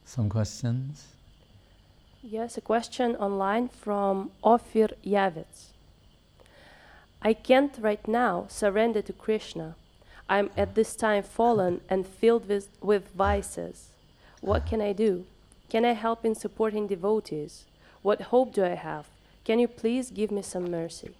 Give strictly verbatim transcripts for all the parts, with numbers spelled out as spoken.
Some questions? Yes, a question online from Ofir Yavits. I can't right now surrender to Krishna. I'm at this time fallen and filled with, with vices. What can I do? Can I help in supporting devotees? What hope do I have? Can you please give me some mercy?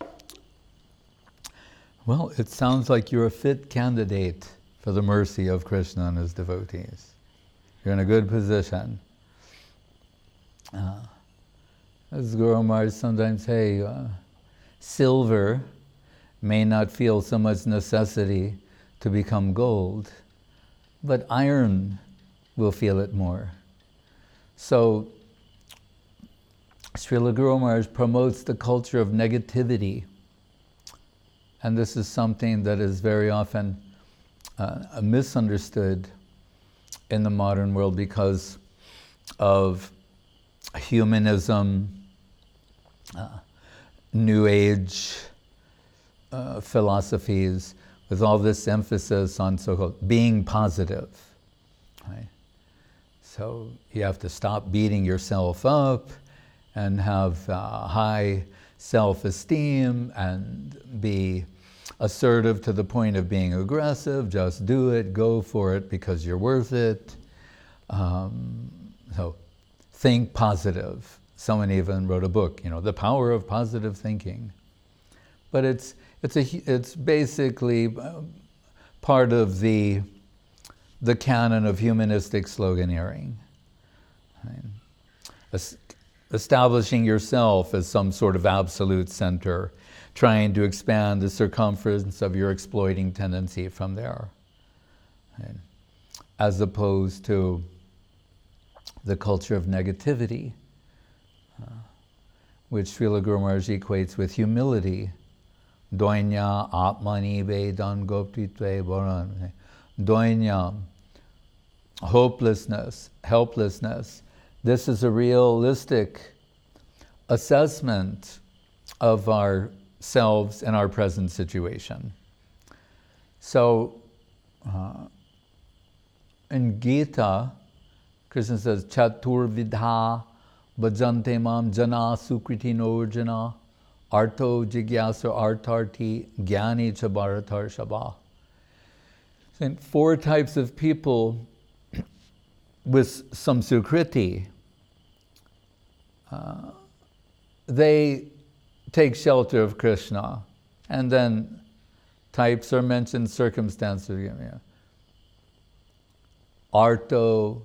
Well, it sounds like you're a fit candidate for the mercy of Krishna and his devotees. You're in a good position. Uh, as Guru Maharaj sometimes say, uh, silver may not feel so much necessity to become gold, but iron will feel it more. So, Srila Guru Maharaj promotes the culture of negativity, and this is something that is very often uh, misunderstood in the modern world because of humanism, uh, New Age uh, philosophies, with all this emphasis on so-called being positive. Right? So you have to stop beating yourself up and have uh, high self-esteem and be assertive to the point of being aggressive. Just do it, go for it because you're worth it. Um, so think positive. Someone even wrote a book, you know, The Power of Positive Thinking. But it's it's a it's basically part of the the canon of humanistic sloganeering. Right? Establishing yourself as some sort of absolute center, trying to expand the circumference of your exploiting tendency from there, right? As opposed to the culture of negativity, uh, which Srila Guru Maharaj equates with humility. Doinya atmani vedan goptitve varan. Doinya, hopelessness, helplessness. This is a realistic assessment of ourselves and our present situation. So, uh, in Gita, Krishna says, Chatur vidha bhajante mam jana sukriti norjana arto jigyasa artarti gyani cha bharatar shabha. And four types of people with some sukriti, uh, they take shelter of Krishna. And then types are mentioned, circumstances. You know, arto,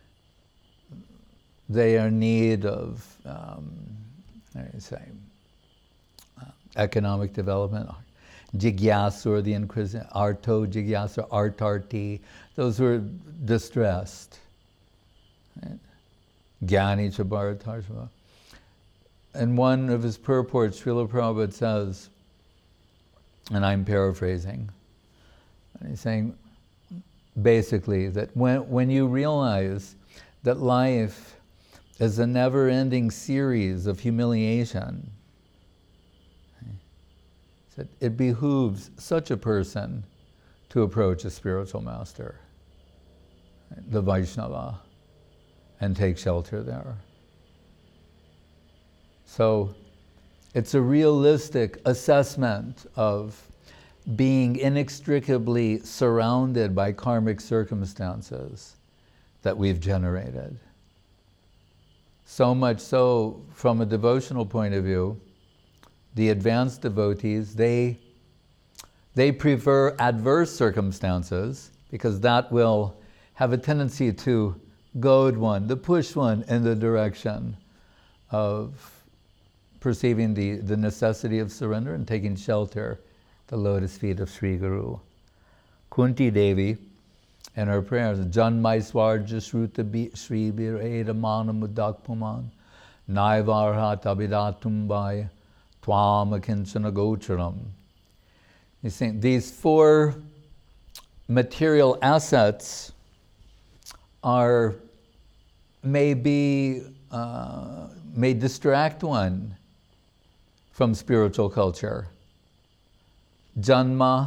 they are in need of, um, how do you say, uh, economic development. Jigyasur, the inquisitive, arto, jigyasur, artarti, those who are distressed. Right? Gyani Chabharatarshava. In one of his purports, Srila Prabhupada says, and I'm paraphrasing, and he's saying basically that when, when you realize that life is a never-ending series of humiliation, that it behooves such a person to approach a spiritual master, the Vaishnava, and take shelter there. So it's a realistic assessment of being inextricably surrounded by karmic circumstances that we've generated. So much so, from a devotional point of view, the advanced devotees, they, they prefer adverse circumstances because that will have a tendency to goad one, to push one in the direction of perceiving the, the necessity of surrender and taking shelter at the lotus feet of Sri Guru. Kunti Devi, in her prayers, Janmaiswarja Shruta Sri Vireda Manamudakpuman, Naivarha Tabidatumbai, Twam Akinchana Gocharam. You see, these four material assets are, may be, uh, may distract one from spiritual culture. Janma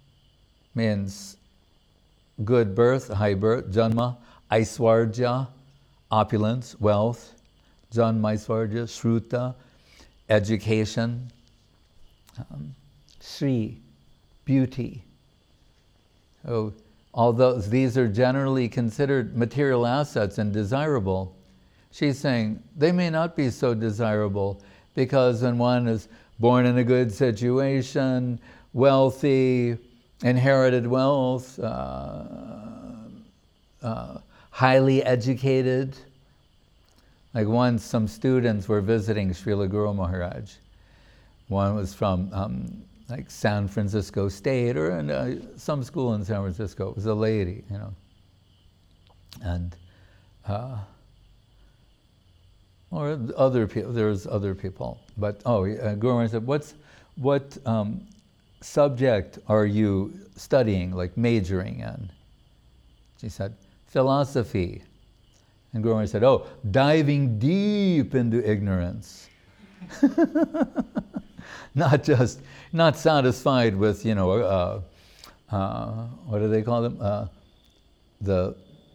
means good birth, high birth. Janma, Aiswarja, opulence, wealth, Janma, Aishwarya, Shruta, education, um, Sri, beauty. So, although these are generally considered material assets and desirable, she's saying they may not be so desirable because when one is born in a good situation, wealthy, inherited wealth, uh, uh, highly educated. Like once some students were visiting Srila Guru Maharaj. One was from um, like San Francisco State or in, uh, some school in San Francisco. It was a lady, you know. And, uh, or other people, there's other people. But, oh, uh, Guru Maharaj said, what's, what um, subject are you studying, like majoring in? She said, philosophy. And Guru Maharaj said, oh, diving deep into ignorance. Not just, not satisfied with, you know, uh, uh, what do they call them? Uh, the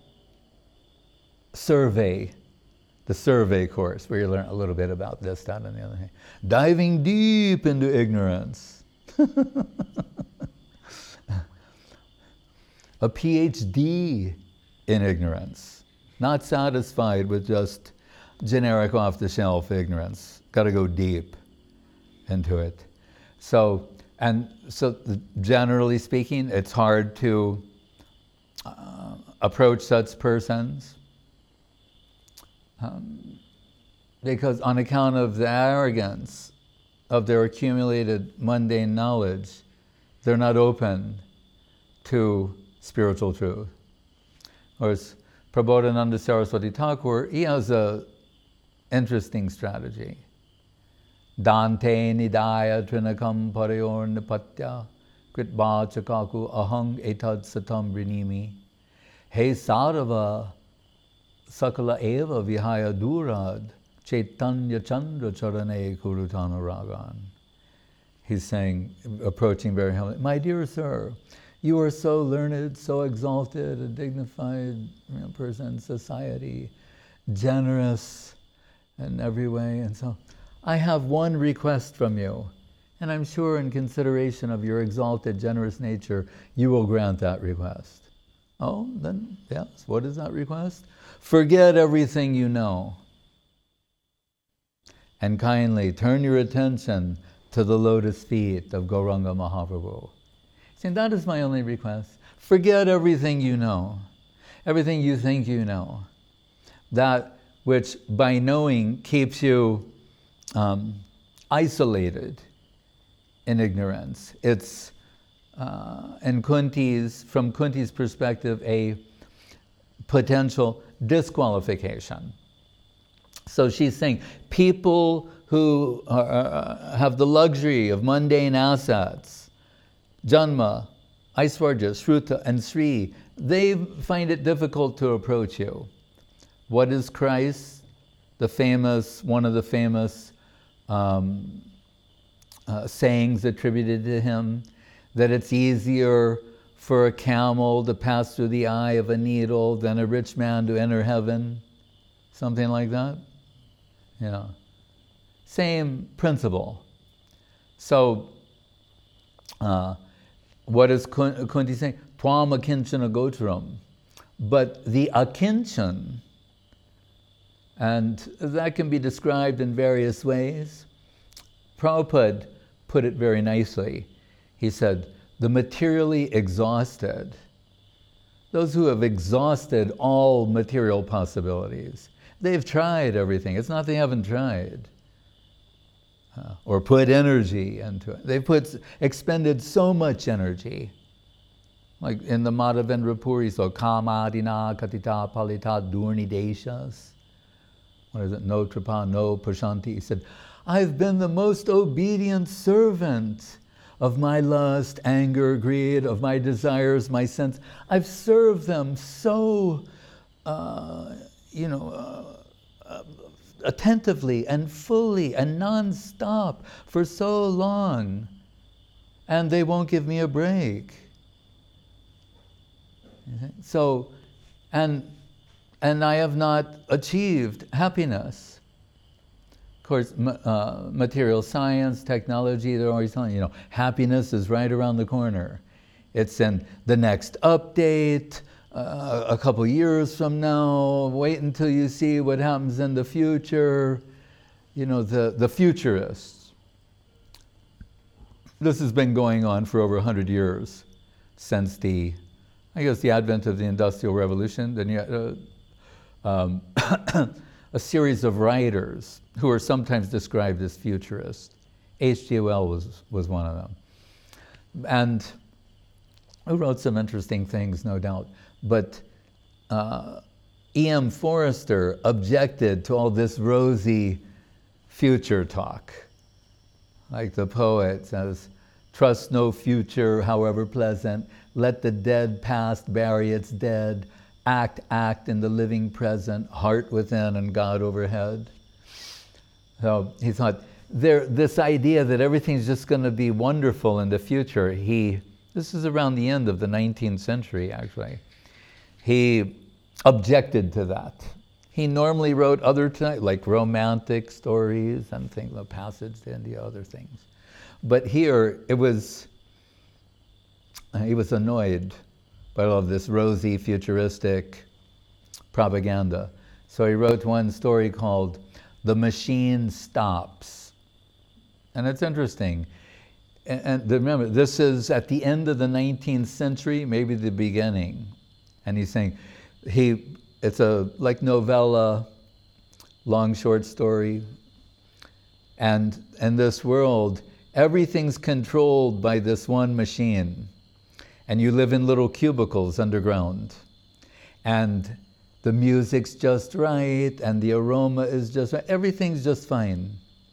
survey, the survey course, where you learn a little bit about this, that, and the other thing. Diving deep into ignorance. A P H D in ignorance. Not satisfied with just generic off-the-shelf ignorance. Got to go deep into it. So, and so generally speaking, it's hard to uh, approach such persons um, because on account of the arrogance of their accumulated mundane knowledge, they're not open to spiritual truth. Of course, Prabodhananda Saraswati Thakur, he has a interesting strategy. Dante nidaya trinakam parayor nipatya kritva chakaku ahang etad satam rinimi he sarva sakala eva vihaya durad chaitanya chandra charane kurutana ragan. He's saying, approaching very humbly, my dear sir, you are so learned, so exalted, a dignified you know, person in society, generous in every way, and so I have one request from you, and I'm sure in consideration of your exalted, generous nature, you will grant that request. Oh, then, yes, what is that request? Forget everything you know, and kindly turn your attention to the lotus feet of Gauranga Mahaprabhu. See, that is my only request. Forget everything you know, everything you think you know. That which by knowing keeps you um, isolated in ignorance. It's, uh, in Kunti's, from Kunti's perspective, a potential disqualification. So she's saying people who are, uh, have the luxury of mundane assets, Janma, Aishwarya, Shruta, and Sri, they find it difficult to approach you. What is Christ? The famous, one of the famous um, uh, sayings attributed to him, that it's easier for a camel to pass through the eye of a needle than a rich man to enter heaven. Something like that. You know, same principle. So, uh, what is Kunti saying? Tvam akinchana gocharam. But the akinchan, and that can be described in various ways. Prabhupada put it very nicely. He said, the materially exhausted, those who have exhausted all material possibilities, they've tried everything. It's not they haven't tried. Uh, or put energy into it. They've put, expended so much energy. Like in the Madhavendra Puri, so Kamadina Katita Palita Durni Deshas. What is it? No Tripa, no Prashanti. He said, I've been the most obedient servant of my lust, anger, greed, of my desires, my sense. I've served them so, uh, you know, uh, uh, attentively and fully and non-stop for so long, and they won't give me a break. So, and and I have not achieved happiness. Of course, uh, material science, technology, they're always telling you, you know, happiness is right around the corner. It's in the next update, uh, a couple years from now, wait until you see what happens in the future. You know, the, the futurists. This has been going on for over one hundred years, since the, I guess, the advent of the Industrial Revolution. Then you had, uh, um, a series of writers who are sometimes described as futurists. H G Wells was, was one of them. And who wrote some interesting things, no doubt. But uh, E M Forrester objected to all this rosy future talk. Like the poet says, trust no future, however pleasant. Let the dead past bury its dead. Act, act in the living present, heart within and God overhead. So he thought, there, this idea that everything's just going to be wonderful in the future, he, this is around the end of the nineteenth century actually, he objected to that. He normally wrote other types, like romantic stories and things, the Passage to India, other things. But here, it was, he was annoyed by all of this rosy, futuristic propaganda. So he wrote one story called The Machine Stops. And it's interesting. And, and remember, this is at the end of the nineteenth century, maybe the beginning. And he's saying, he, it's a like novella, long short story. And in this world, everything's controlled by this one machine. And you live in little cubicles underground. And the music's just right, and the aroma is just right. Everything's just fine.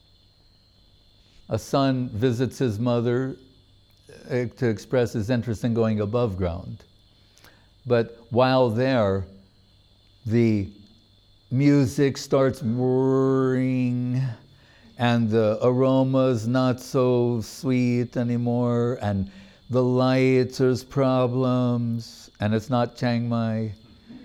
A son visits his mother to express his interest in going above ground. But while there, the music starts whirring, and the aroma's not so sweet anymore, and the lights, there's problems, and it's not Chiang Mai,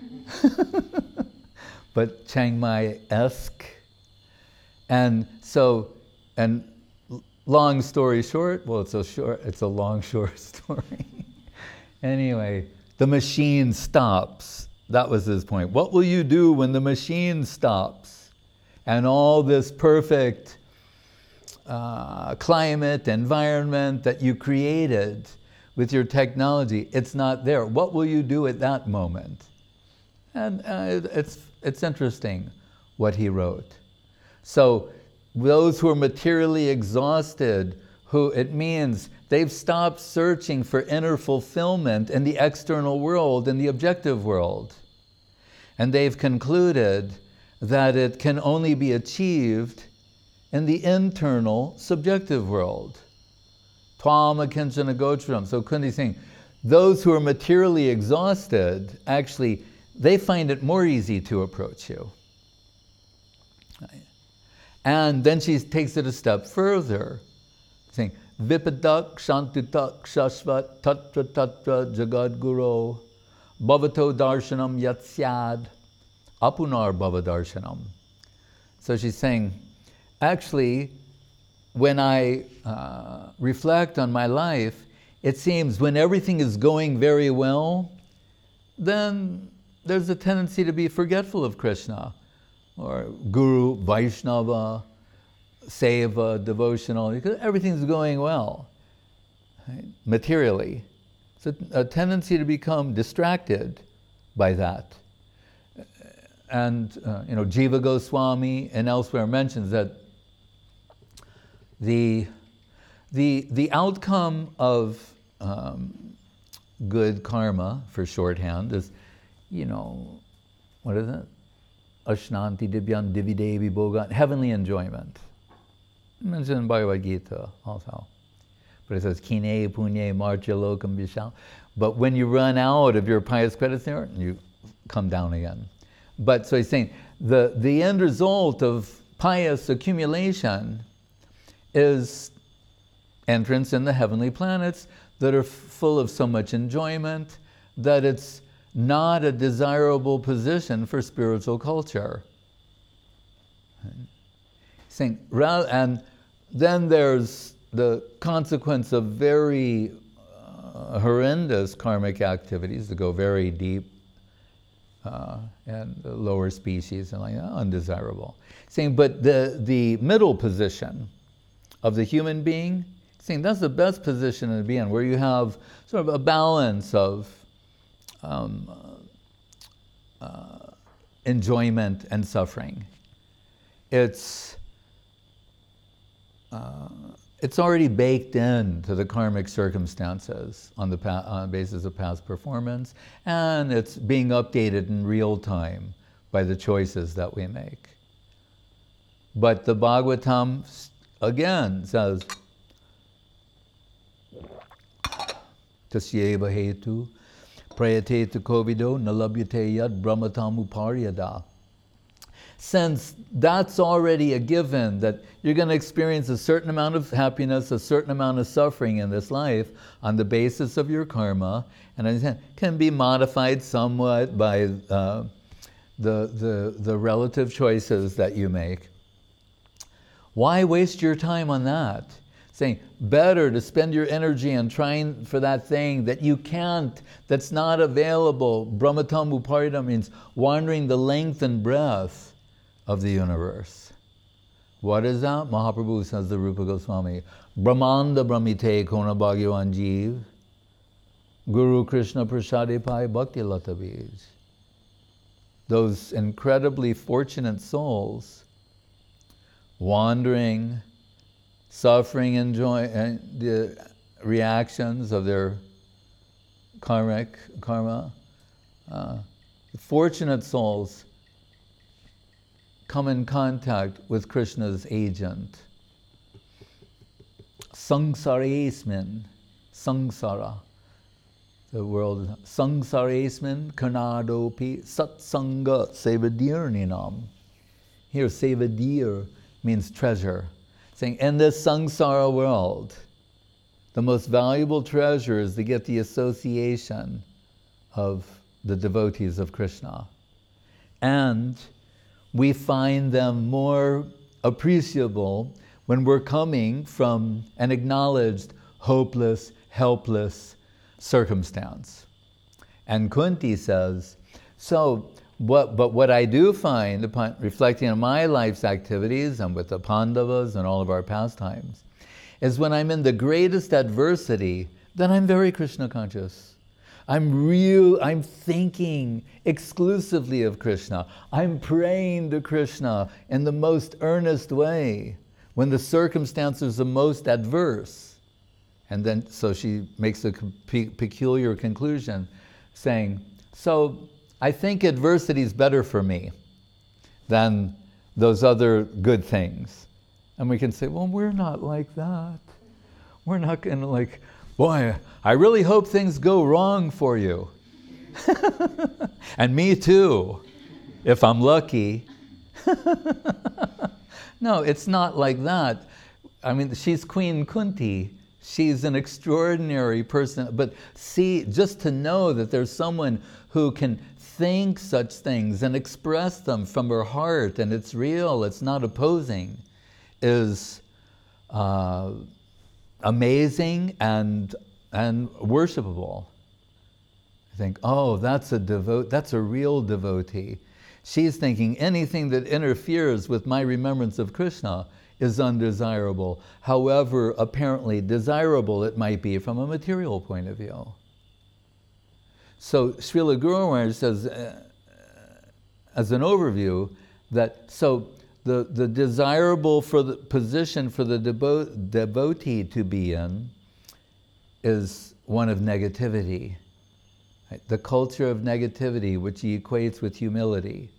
but Chiang Mai-esque. And so, and long story short, well, it's a short, it's a long short story. Anyway, the machine stops. That was his point. What will you do when the machine stops? And all this perfect uh, climate, environment that you created with your technology, it's not there. What will you do at that moment? And uh, it's, it's interesting what he wrote. So those who are materially exhausted, who it means they've stopped searching for inner fulfillment in the external world, in the objective world. And they've concluded that it can only be achieved in the internal subjective world. Twama kinchana gocharam. So Kundi's saying, those who are materially exhausted, actually, they find it more easy to approach you. And then she takes it a step further, saying, Vipadak shantitak shashvat tatra tatra jagad guru bhavato darshanam yatsyad apunar bhavadarshanam. So she's saying, actually, when I uh, reflect on my life, it seems when everything is going very well, then there's a tendency to be forgetful of Krishna, or Guru, Vaishnava, Seva, devotional, because everything's going well, right? Materially. It's a, a tendency to become distracted by that. And uh, you know, Jiva Goswami and elsewhere mentions that the the the outcome of um, good karma, for shorthand, is, you know, what is it? Ashnanti Dibyan Dividevi Bhogan, heavenly enjoyment. Mentioned in Bhagavad Gita also. But it says, Kine Punye Marcha Lokam Vishal. But when you run out of your pious credits there, you come down again. But so he's saying, the, the end result of pious accumulation is entrance in the heavenly planets that are f- full of so much enjoyment that it's not a desirable position for spiritual culture. Saying, and then there's the consequence of very uh, horrendous karmic activities that go very deep uh, and the lower species and like uh, undesirable. Saying, but the the middle position of the human being, saying that's the best position to be in, where you have sort of a balance of um, uh, enjoyment and suffering. It's uh, it's already baked into the karmic circumstances on the pa- on the basis of past performance, and it's being updated in real time by the choices that we make. But the Bhagavatam again says, Tasyeva hetu prayate tu kovido nalabhyate yad brahmatam uparyada. Since that's already a given, that you're going to experience a certain amount of happiness, a certain amount of suffering in this life on the basis of your karma, and it can be modified somewhat by uh, the, the, the relative choices that you make. Why waste your time on that? Saying, better to spend your energy on trying for that thing that you can't, that's not available. Brahmatam uparida means wandering the length and breadth of the universe. What is that? Mahaprabhu says, the Rupa Goswami, Brahmanda Brahmite Kona Bhagyavan Jeev, Guru Krishna Prasade Pai Bhakti Lata Bij. Those incredibly fortunate souls wandering, suffering, enjoying uh, the reactions of their karmic karma. Uh, fortunate souls come in contact with Krishna's agent. Samsaresmin, samsara, the world. Samsaresmin karnadopi satsanga sevadirninam. Here, sevadir means treasure. Saying, in this samsara world, the most valuable treasure is to get the association of the devotees of Krishna. And we find them more appreciable when we're coming from an acknowledged hopeless, helpless circumstance. And Kunti says, so, what, but what I do find, upon reflecting on my life's activities and with the Pandavas and all of our pastimes, is when I'm in the greatest adversity, then I'm very Krishna conscious. I'm real, I'm thinking exclusively of Krishna. I'm praying to Krishna in the most earnest way when the circumstances are most adverse. And then, so she makes a pe- peculiar conclusion, saying, so I think adversity is better for me than those other good things. And we can say, well, we're not like that. We're not going to like, boy, I really hope things go wrong for you. And me too, if I'm lucky. No, it's not like that. I mean, she's Queen Kunti. She's an extraordinary person. But see, just to know that there's someone who can think such things and express them from her heart, and it's real, it's not opposing, is uh, amazing and and worshipable. I think, oh, that's a devote, that's a real devotee. She's thinking anything that interferes with my remembrance of Krishna is undesirable, however apparently desirable it might be from a material point of view. So Srila Guru Maharaj says, uh, as an overview, that so the, the desirable for the position for the devo- devotee to be in is one of negativity. Right? The culture of negativity, which he equates with humility.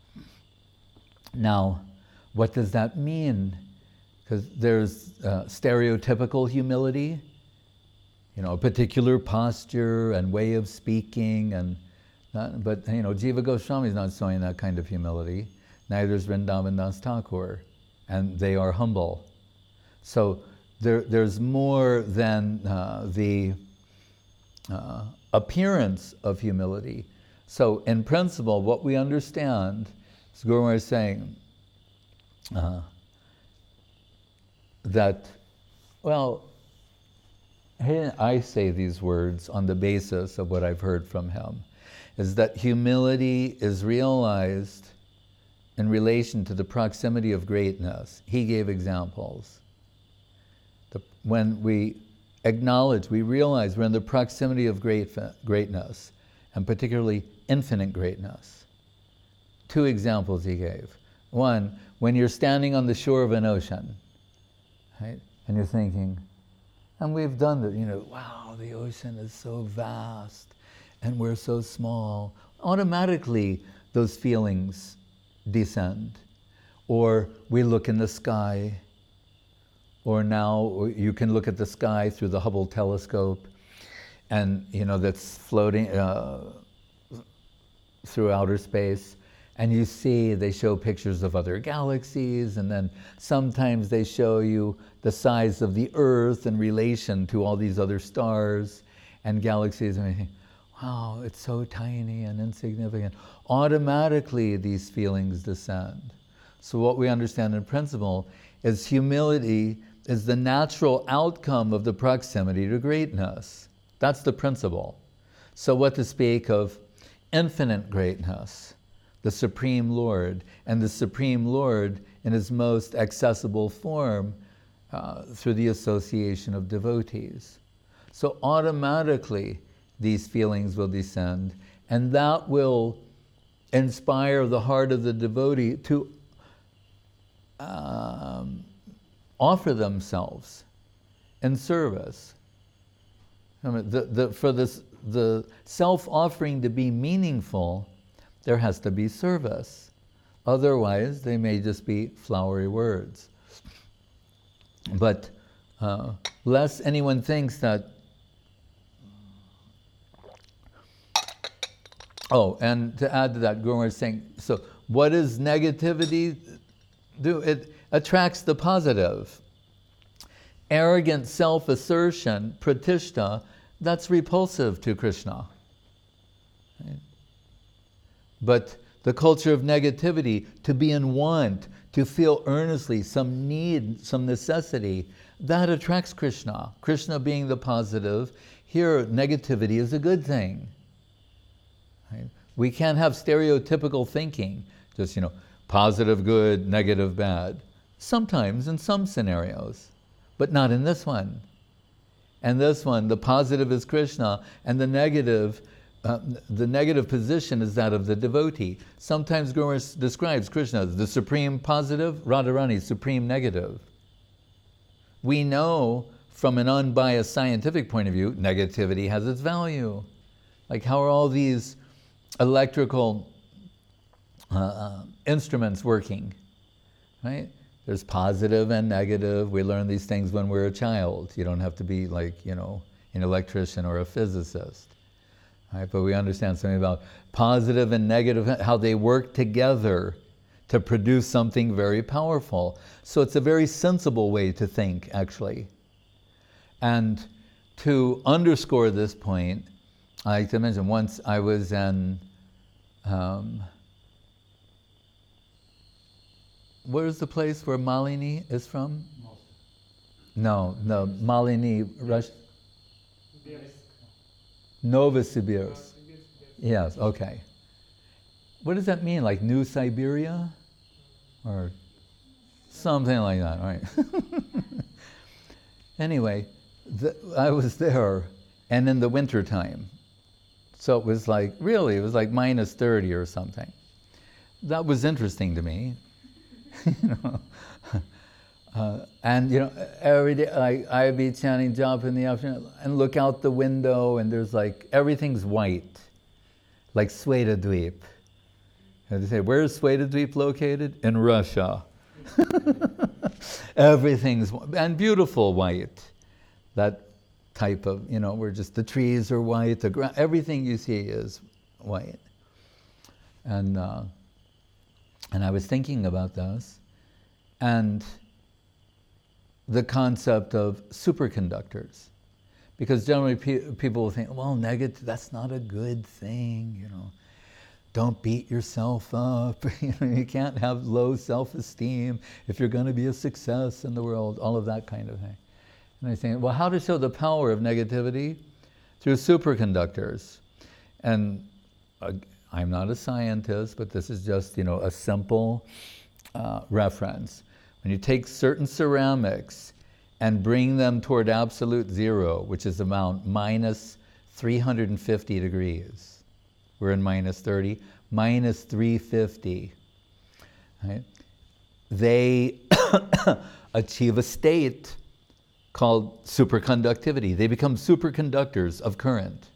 Now, what does that mean? Because there's uh, stereotypical humility, you know, a particular posture and way of speaking, and not, but you know, Jiva Goswami is not showing that kind of humility. Neither is Vrindavan Das Thakur, and they are humble. So there, there's more than uh, the uh, appearance of humility. So in principle, what we understand, as Guru Maharaj is saying, uh, that, well, I say these words on the basis of what I've heard from him, is that humility is realized in relation to the proximity of greatness. He gave examples. The, when we acknowledge, we realize we're in the proximity of great, greatness, and particularly infinite greatness. Two examples he gave. One, when you're standing on the shore of an ocean, right, and you're thinking, and we've done it, you know, wow, the ocean is so vast, and we're so small. Automatically, those feelings descend. Or we look in the sky, or now you can look at the sky through the Hubble telescope, and you know that's floating uh, through outer space, and you see they show pictures of other galaxies, and then sometimes they show you the size of the Earth in relation to all these other stars and galaxies, and you think, wow, it's so tiny and insignificant. Automatically these feelings descend. So what we understand in principle is humility is the natural outcome of the proximity to greatness. That's the principle. So what to speak of infinite greatness, the Supreme Lord, and the Supreme Lord in his most accessible form uh, through the association of devotees. So automatically these feelings will descend, and that will inspire the heart of the devotee to um, offer themselves in service. I mean, the, the, for this, the self-offering to be meaningful, there has to be service. Otherwise, they may just be flowery words. But uh, lest anyone thinks that, oh, and to add to that, Guru Maharaj is saying, so what does negativity do? It attracts the positive. Arrogant self-assertion, pratishta, that's repulsive to Krishna. Right? But the culture of negativity, to be in want, to feel earnestly some need, some necessity, that attracts Krishna. Krishna being the positive, here negativity is a good thing. Right? We can't have stereotypical thinking, just, you know, positive good, negative bad. Sometimes in some scenarios, but not in this one. And this one, the positive is Krishna, and the negative, uh, the negative position is that of the devotee. Sometimes Guru Maharaj describes Krishna as the supreme positive, Radharani, supreme negative. We know from an unbiased scientific point of view, negativity has its value. Like how are all these electrical uh, uh, instruments working, right? There's positive and negative. We learn these things when we're a child. You don't have to be like, you know, an electrician or a physicist, right? But we understand something about positive and negative, how they work together to produce something very powerful. So it's a very sensible way to think, actually. And to underscore this point, I like to mention, once I was in, um, where is the place where Malini is from? No, no, Malini, Russia. Novosibirsk. Yes, okay. What does that mean? Like New Siberia? Or something like that, right? Anyway, the, I was there, and in the winter time. So it was like, really, it was like minus thirty or something. That was interesting to me. you know, uh, and you know, every day like, I'd be chanting japa in the afternoon and look out the window, and there's like everything's white, like Svetadweep. And they say, where's Svetadweep located? In Russia. Everything's and beautiful white. That type of, you know, where just the trees are white, the ground, everything you see is white. And. Uh, And I was thinking about this, and the concept of superconductors. Because generally pe- people will think, well, negative, that's not a good thing, you know. don't beat yourself up. You know, you can't have low self-esteem if you're going to be a success in the world, all of that kind of thing. And I think, well, how to show the power of negativity? Through superconductors. And uh, I'm not a scientist, but this is just, you know, a simple uh, reference. When you take certain ceramics and bring them toward absolute zero, which is about minus three hundred fifty degrees. We're in minus thirty, minus three hundred fifty. Right? They achieve a state called superconductivity. They become superconductors of current.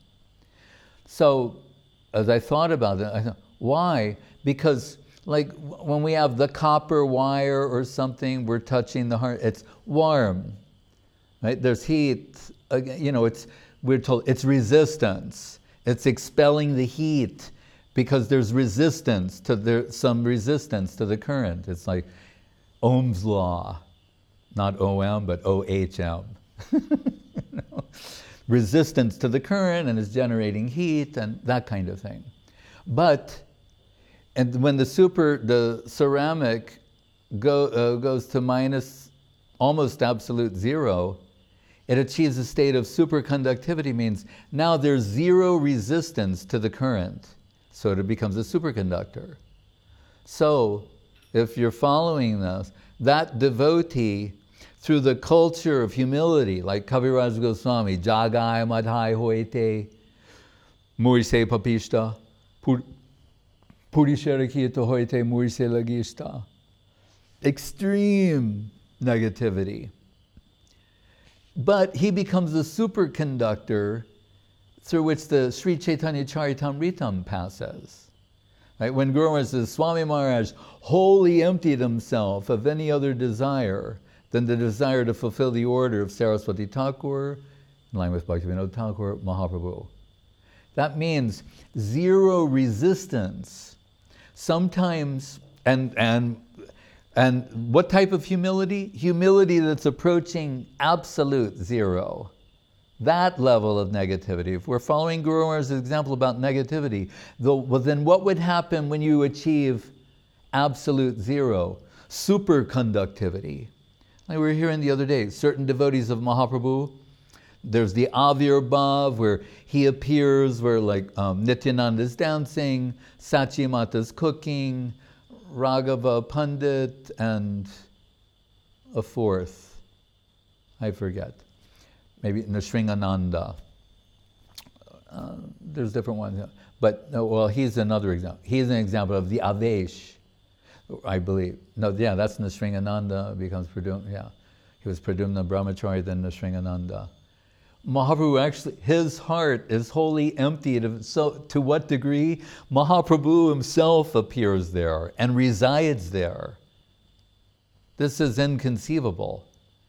So, as I thought about it, I thought, why? Because, like, when we have the copper wire or something, we're touching the heart, it's warm, right? There's heat, you know, it's, we're told, it's resistance. It's expelling the heat because there's resistance to the, some resistance to the current. It's like Ohm's law. Not O M, but O H M. You know? Resistance to the current, and it's generating heat and that kind of thing. But, and when the super, the ceramic go, uh, goes to minus almost absolute zero, it achieves a state of superconductivity, means now there's zero resistance to the current, so it becomes a superconductor. So, if you're following this, that devotee, through the culture of humility, like Kaviraj Goswami, Jagai Madhai Hoite, Murise Papishta, Purisharakita Hoite Murise Lagishta. Extreme negativity. But he becomes a superconductor through which the Sri Chaitanya Charitamritam passes. Right? When Guru Maharaj says, Swami Maharaj wholly emptied himself of any other desire than the desire to fulfill the order of Saraswati Thakur, in line with Bhaktivinoda Thakur, Mahaprabhu. That means zero resistance. Sometimes, and, and, and what type of humility? Humility that's approaching absolute zero. That level of negativity. If we're following Guru Maharaj's example about negativity, the, well, then what would happen when you achieve absolute zero? Superconductivity. Like we were hearing the other day, certain devotees of Mahaprabhu, there's the Avirbhav, where he appears, where like um, Nityananda is dancing, Sachi Mata's cooking, Raghava Pandit, and a fourth, I forget. Maybe Nrsingananda. Uh, there's different ones. But, no, well, he's another example. He's an example of the Avesh, I believe. No, yeah, that's Nrsingananda, becomes Pradumna, yeah. He was Pradumna Brahmachari, then Nrsingananda. Mahaprabhu actually, his heart is wholly emptied of, so to what degree? Mahaprabhu himself appears there and resides there. This is inconceivable.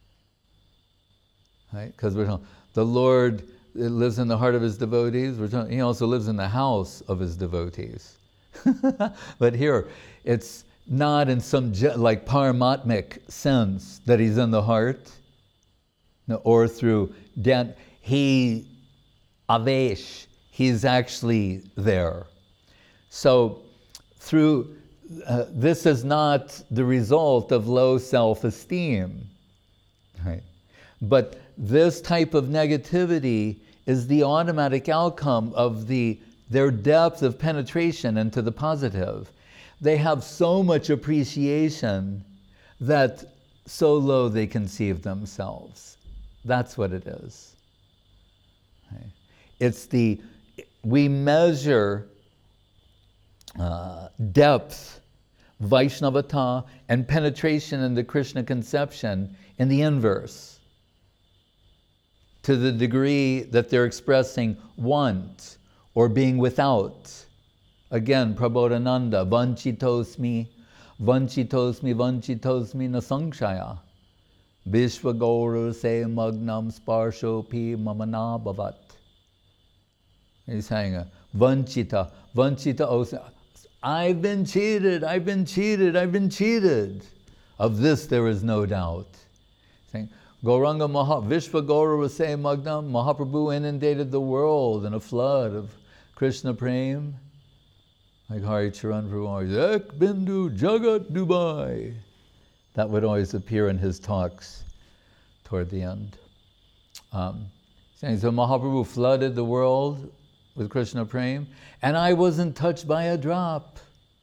Right? Because we're talking, the Lord lives in the heart of his devotees. We're talking, he also lives in the house of his devotees. But here, it's not in some like paramatmic sense that he's in the heart, no, or through dan- he avesh, he's actually there. So through uh, this is not the result of low self-esteem, right? But this type of negativity is the automatic outcome of the their depth of penetration into the positive. They have so much appreciation that so low they conceive themselves. That's what it is. Okay. It's the, we measure uh, depth, Vaishnavata, and penetration into Krishna conception in the inverse. To the degree that they're expressing want or being without. Again, Prabodhananda, vanchitosmi, vanchitosmi, vanchitosmi na sankshaya. Vishvagoru se magnam sparshopi mamana bhavat. He's saying, uh, vanchita, vanchita osa. I've been cheated, I've been cheated, I've been cheated. Of this there is no doubt. Saying, Gauranga Maha, Vishvagoru se magnam, Mahaprabhu inundated the world in a flood of Krishna Prem. Like Hari Charan Prabhu always, Ek Bindu Jagat Dubai. That would always appear in his talks toward the end. Um, saying, so Mahaprabhu flooded the world with Krishna Prem, and I wasn't touched by a drop.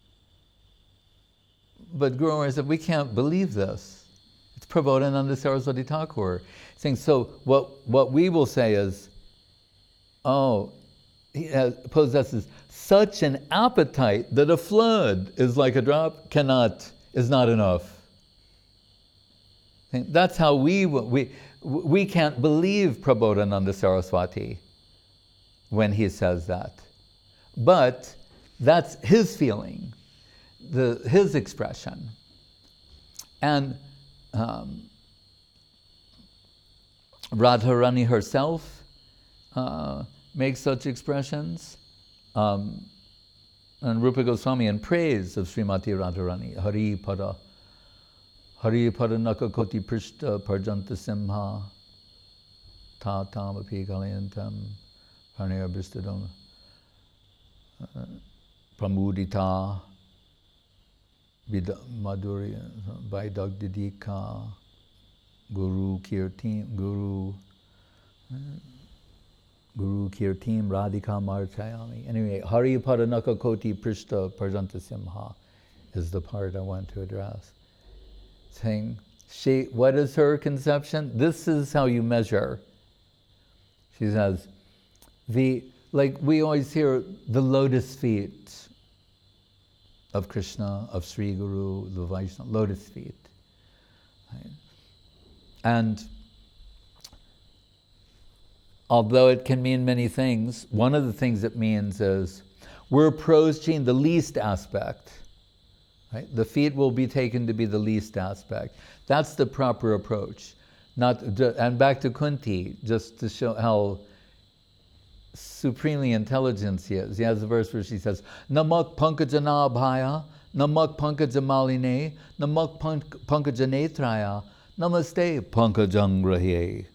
But Guru Maharaj said, we can't believe this. It's Prabodhananda Saraswati Thakur. Saying, so what, what we will say is, oh, he has, possesses such an appetite that a flood is like a drop, cannot, is not enough. That's how we, we, we can't believe Prabodhananda Saraswati when he says that. But that's his feeling, the, his expression. And um, Radharani herself uh, makes such expressions. Um, and Rupa Goswami in praise of Srimati Radharani, Hari Pada, Hari Pada Nakakoti Prishta Parjanta Simha, Ta Tam Api Kalayantam, Parnaya Bistadam, Pramudita, Madhuri, Vaidagdidika, Guru Kirtim, Guru, Guru Kirtim Radhika Marchayami. Anyway, Hari Padanaka Koti Prishta Parjanta Simha is the part I want to address. Saying, she, what is her conception? This is how you measure. She says, the, like we always hear, the lotus feet of Krishna, of Sri Guru, the Vaishnava, lotus feet. Right? And although it can mean many things, one of the things it means is we're approaching the least aspect. Right? The feet will be taken to be the least aspect. That's the proper approach. Not, and back to Kunti, just to show how supremely intelligent she is. He has a verse where she says, Namak pankajanabhaya, namak pankajamaline, namak pankajanetraya, namaste pankajangrahye.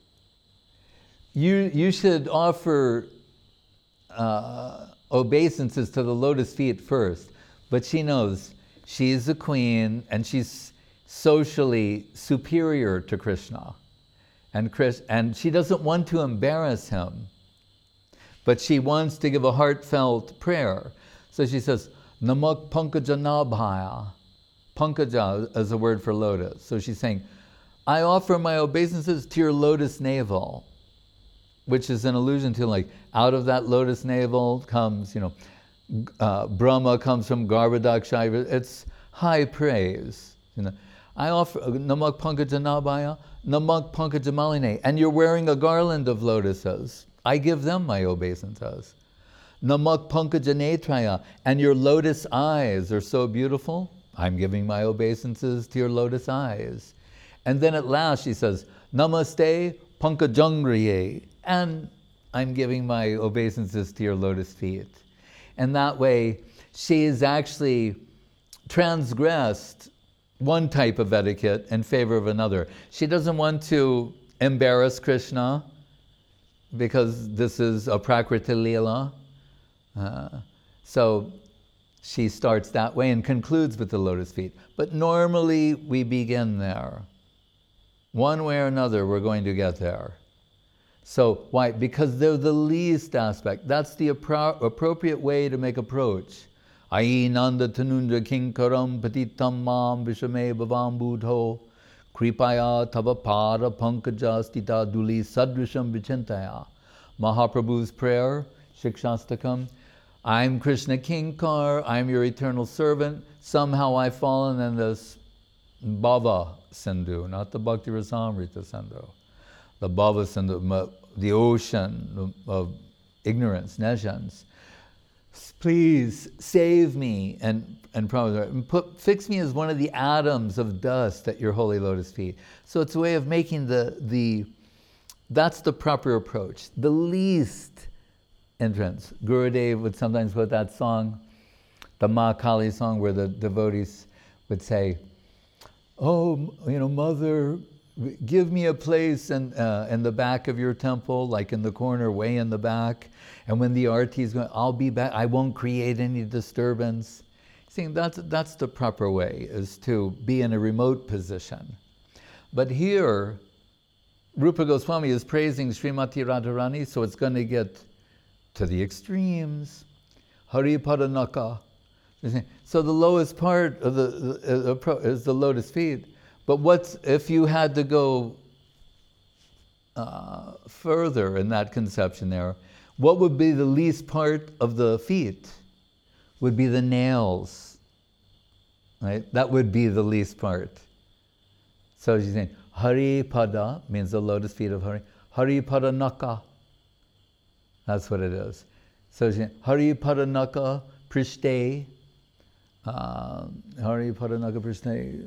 You, you should offer uh, obeisances to the lotus feet first. But she knows she's a queen and she's socially superior to Krishna. And, Chris, and she doesn't want to embarrass him. But she wants to give a heartfelt prayer. So she says, Namak pankaja nabhaya. Pankaja is a word for lotus. So she's saying, I offer my obeisances to your lotus navel, which is an allusion to, like, out of that lotus navel comes, you know, uh, Brahma comes from Garbhodakshaya. It's high praise. You know, I offer Namak pankaja nabhaya, Namak pankaja maline, and you're wearing a garland of lotuses. I give them my obeisances. Namak pankaja netraya, and your lotus eyes are so beautiful. I'm giving my obeisances to your lotus eyes. And then at last she says, Namaste pankajangriye, and I'm giving my obeisances to your lotus feet. And that way, she has actually transgressed one type of etiquette in favor of another. She doesn't want to embarrass Krishna, because this is a Prakriti Leela. Uh, so she starts that way and concludes with the lotus feet. But normally we begin there. One way or another, we're going to get there. So why? Because they're the least aspect. That's the appro- appropriate way to make approach. Ai nanda tanundra kinkaram patitam mam vishame bhavam budho kripaya tava pada pankaja stita duli sadrisham vichintaya. Mahaprabhu's prayer, Shikshastakam, I'm Krishna Kinkar, I'm your eternal servant. Somehow I've fallen in this Bhava Sindhu, not the Bhakti Rasamrita Sindhu. The Bhava Sindhu, the ocean of ignorance, nescience. Please save me and and probably put fix me as one of the atoms of dust at your holy lotus feet. So it's a way of making the the that's the proper approach. The least entrance. Gurudev would sometimes put that song, the Ma Kali song, where the devotees would say, "Oh, you know, Mother, give me a place in, uh, in the back of your temple, like in the corner, way in the back. And when the arati is going, I'll be back. I won't create any disturbance. See, that's, that's the proper way, is to be in a remote position. But here, Rupa Goswami is praising Srimati Radharani, so it's going to get to the extremes. Haripadanaka. So the lowest part of the, the uh, is the lotus feet. But what's, if you had to go uh, further in that conception there, what would be the least part of the feet? Would be the nails, right? That would be the least part. So she's saying, Hari Pada means the lotus feet of Hari. Hari Pada Naka. That's what it is. So she's saying, Hari Pada Naka Prishte. Uh, Hari Pada Naka Prishte.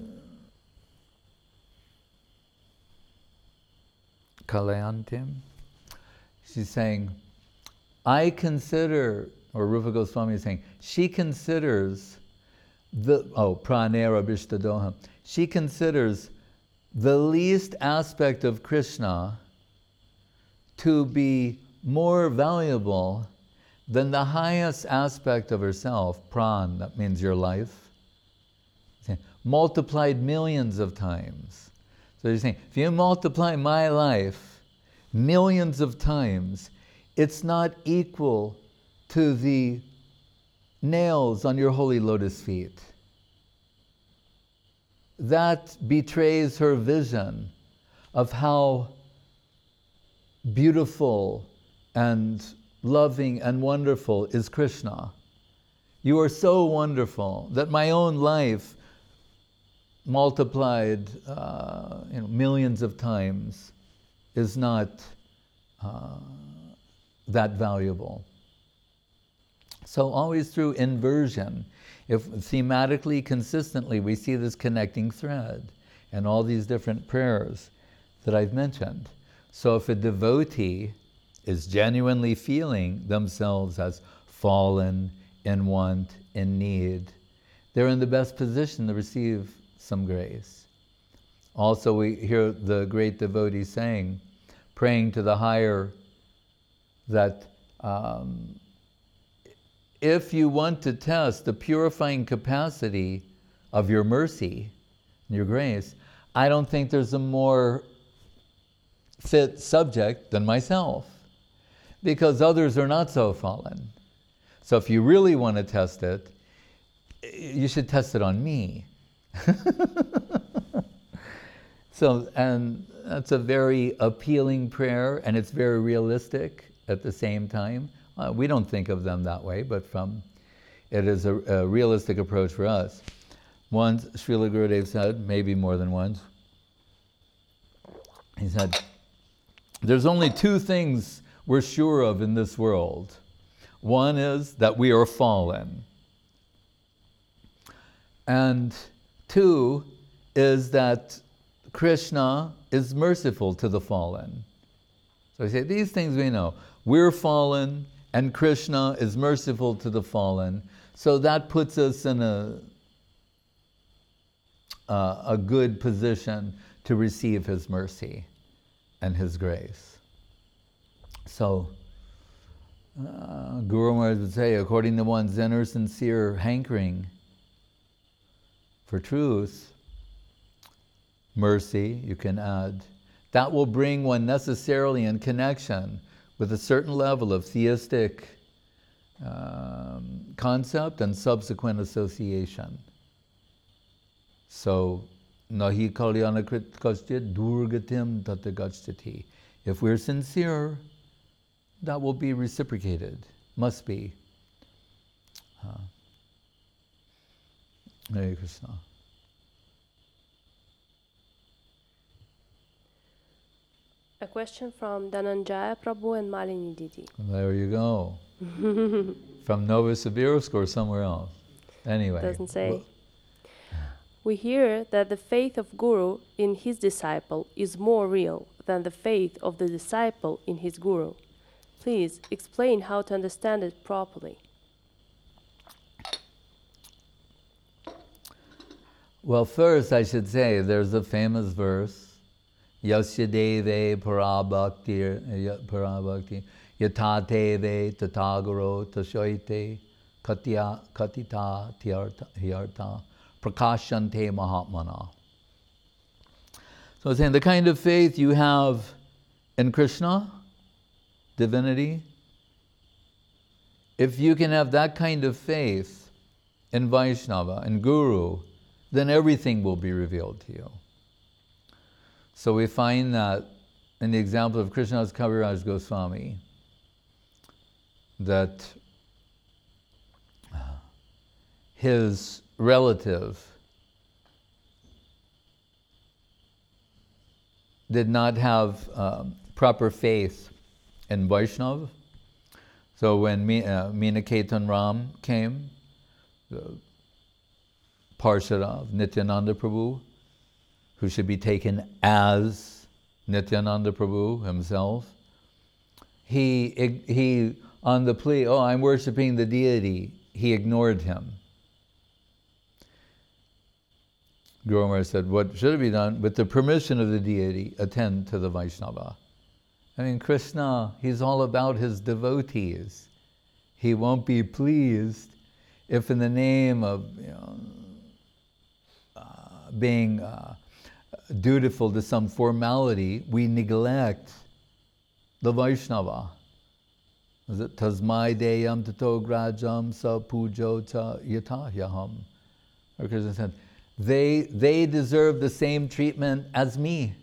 Kalayantim. She's saying, I consider, or Rupa Goswami is saying, she considers the, oh, pranera bishtadoham. She considers the least aspect of Krishna to be more valuable than the highest aspect of herself, pran, that means your life, multiplied millions of times. So you're saying, if you multiply my life millions of times, it's not equal to the nails on your holy lotus feet. That betrays her vision of how beautiful and loving and wonderful is Krishna. You are so wonderful that my own life multiplied uh, you know, millions of times is not uh, that valuable. So always through inversion, if thematically, consistently, we see this connecting thread and all these different prayers that I've mentioned. So if a devotee is genuinely feeling themselves as fallen, in want, in need, they're in the best position to receive some grace. Also, we hear the great devotee saying, praying to the higher, that um, if you want to test the purifying capacity of your mercy, your grace, I don't think there's a more fit subject than myself, because others are not so fallen. So if you really want to test it, you should test it on me. So, and that's a very appealing prayer, and it's very realistic at the same time. Uh, we don't think of them that way, but from it is a, a realistic approach for us. Once, Srila Gurudev said, maybe more than once, he said, there's only two things we're sure of in this world. One is that we are fallen. And two is that Krishna is merciful to the fallen. So I say, these things we know. We're fallen, and Krishna is merciful to the fallen. So that puts us in a, uh, a good position to receive His mercy and His grace. So, uh, Guru Maharaj would say, according to one's inner sincere hankering for truth, mercy, you can add, that will bring one necessarily in connection with a certain level of theistic um, concept and subsequent association. So, nahi kalyanakrit kaschit durgatim tatagachati. If we're sincere, that will be reciprocated, must be. Uh, Hare Krishna. A question from Dhananjaya Prabhu and Malini Didi. There you go. From Novosibirsk or somewhere else. Anyway. Doesn't say. We hear that the faith of Guru in his disciple is more real than the faith of the disciple in his Guru. Please explain how to understand it properly. Well, first I should say there's a famous verse Yasya deve parabhakti parabhakti yatateve tatagaro tashoite katya katita tyarta hyarta prakashante mahatmana. So it's saying the kind of faith you have in Krishna, divinity, if you can have that kind of faith in Vaishnava and Guru, then everything will be revealed to you. So we find that in the example of Krishnadas Kaviraj Goswami, that his relative did not have um, proper faith in Vaishnava. So when Me- uh, Meenaketan Ram came, the Parshad of Nityananda Prabhu, who should be taken as Nityananda Prabhu himself, he, he on the plea, oh, I'm worshiping the deity, he ignored him. Guru Maharaj said, what should be done? With the permission of the deity, attend to the Vaishnava. I mean, Krishna, he's all about his devotees. He won't be pleased if in the name of you know, uh, being uh, dutiful to some formality, we neglect the Vaishnava. Is it tasmai deyam tato grajam sa pujo ta yatahyaham? Or Krishna said, they, they deserve the same treatment as me.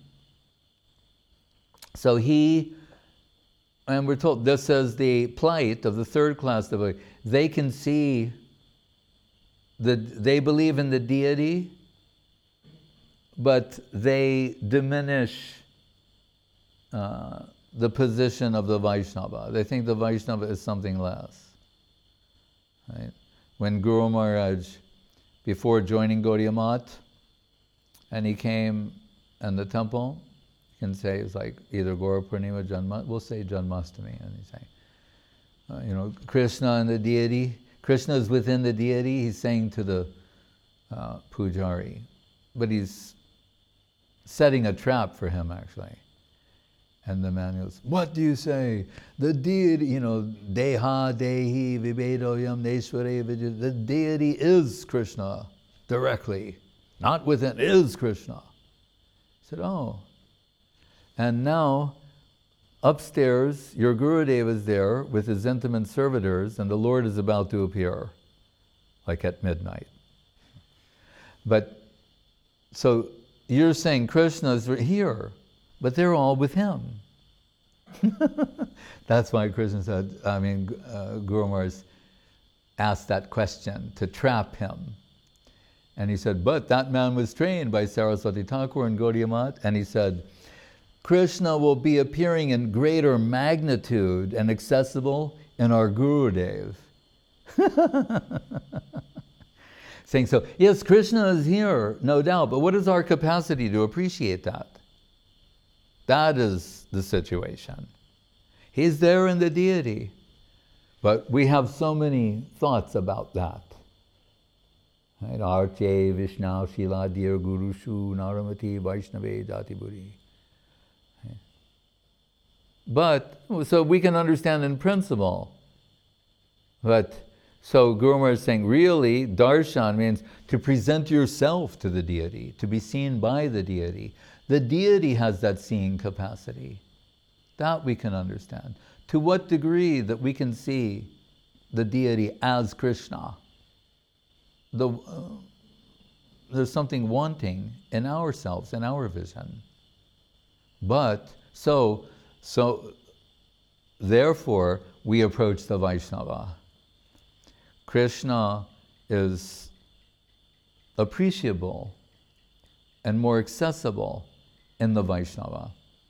So he, and we're told this is the plight of the third class devotee. They can see that they believe in the deity, but they diminish uh, the position of the Vaishnava. They think the Vaishnava is something less. Right? When Guru Maharaj, before joining Gaudiya Math, and he came in the temple, you can say it's like either Gaura Purnima, Janma, we'll say Janmashtami, and he's saying, uh, you know, Krishna and the deity, Krishna is within the deity, he's saying to the uh, pujari, but he's setting a trap for him actually. And the man goes, what do you say? The deity, you know, Deha, Dehi, Vibedoyam, Neshware, Vijay, the deity is Krishna directly, not within, is Krishna. I said, oh. And now, upstairs, your Gurudev is there with his intimate servitors, and the Lord is about to appear, like at midnight. But, so, you're saying Krishna is here, but they're all with him. That's why Krishna said, I mean, uh, Guru Maharaj asked that question to trap him. And he said, but that man was trained by Saraswati Thakur and Gaudiya Math, and he said, Krishna will be appearing in greater magnitude and accessible in our Gurudev. Saying so, yes, Krishna is here, no doubt, but what is our capacity to appreciate that? That is the situation. He's there in the deity, but we have so many thoughts about that. Right? Arche, Vishnu, Shila, Dear Guru, Shu, Naramati, Vaishnave, Jati Buri. But, so we can understand in principle. But, so Guru Maharaj is saying, really, darshan means to present yourself to the deity, to be seen by the deity. The deity has that seeing capacity. That we can understand. To what degree that we can see the deity as Krishna? The, uh, there's something wanting in ourselves, in our vision. But, so, so, therefore, we approach the Vaishnava. Krishna is appreciable and more accessible in the Vaishnava.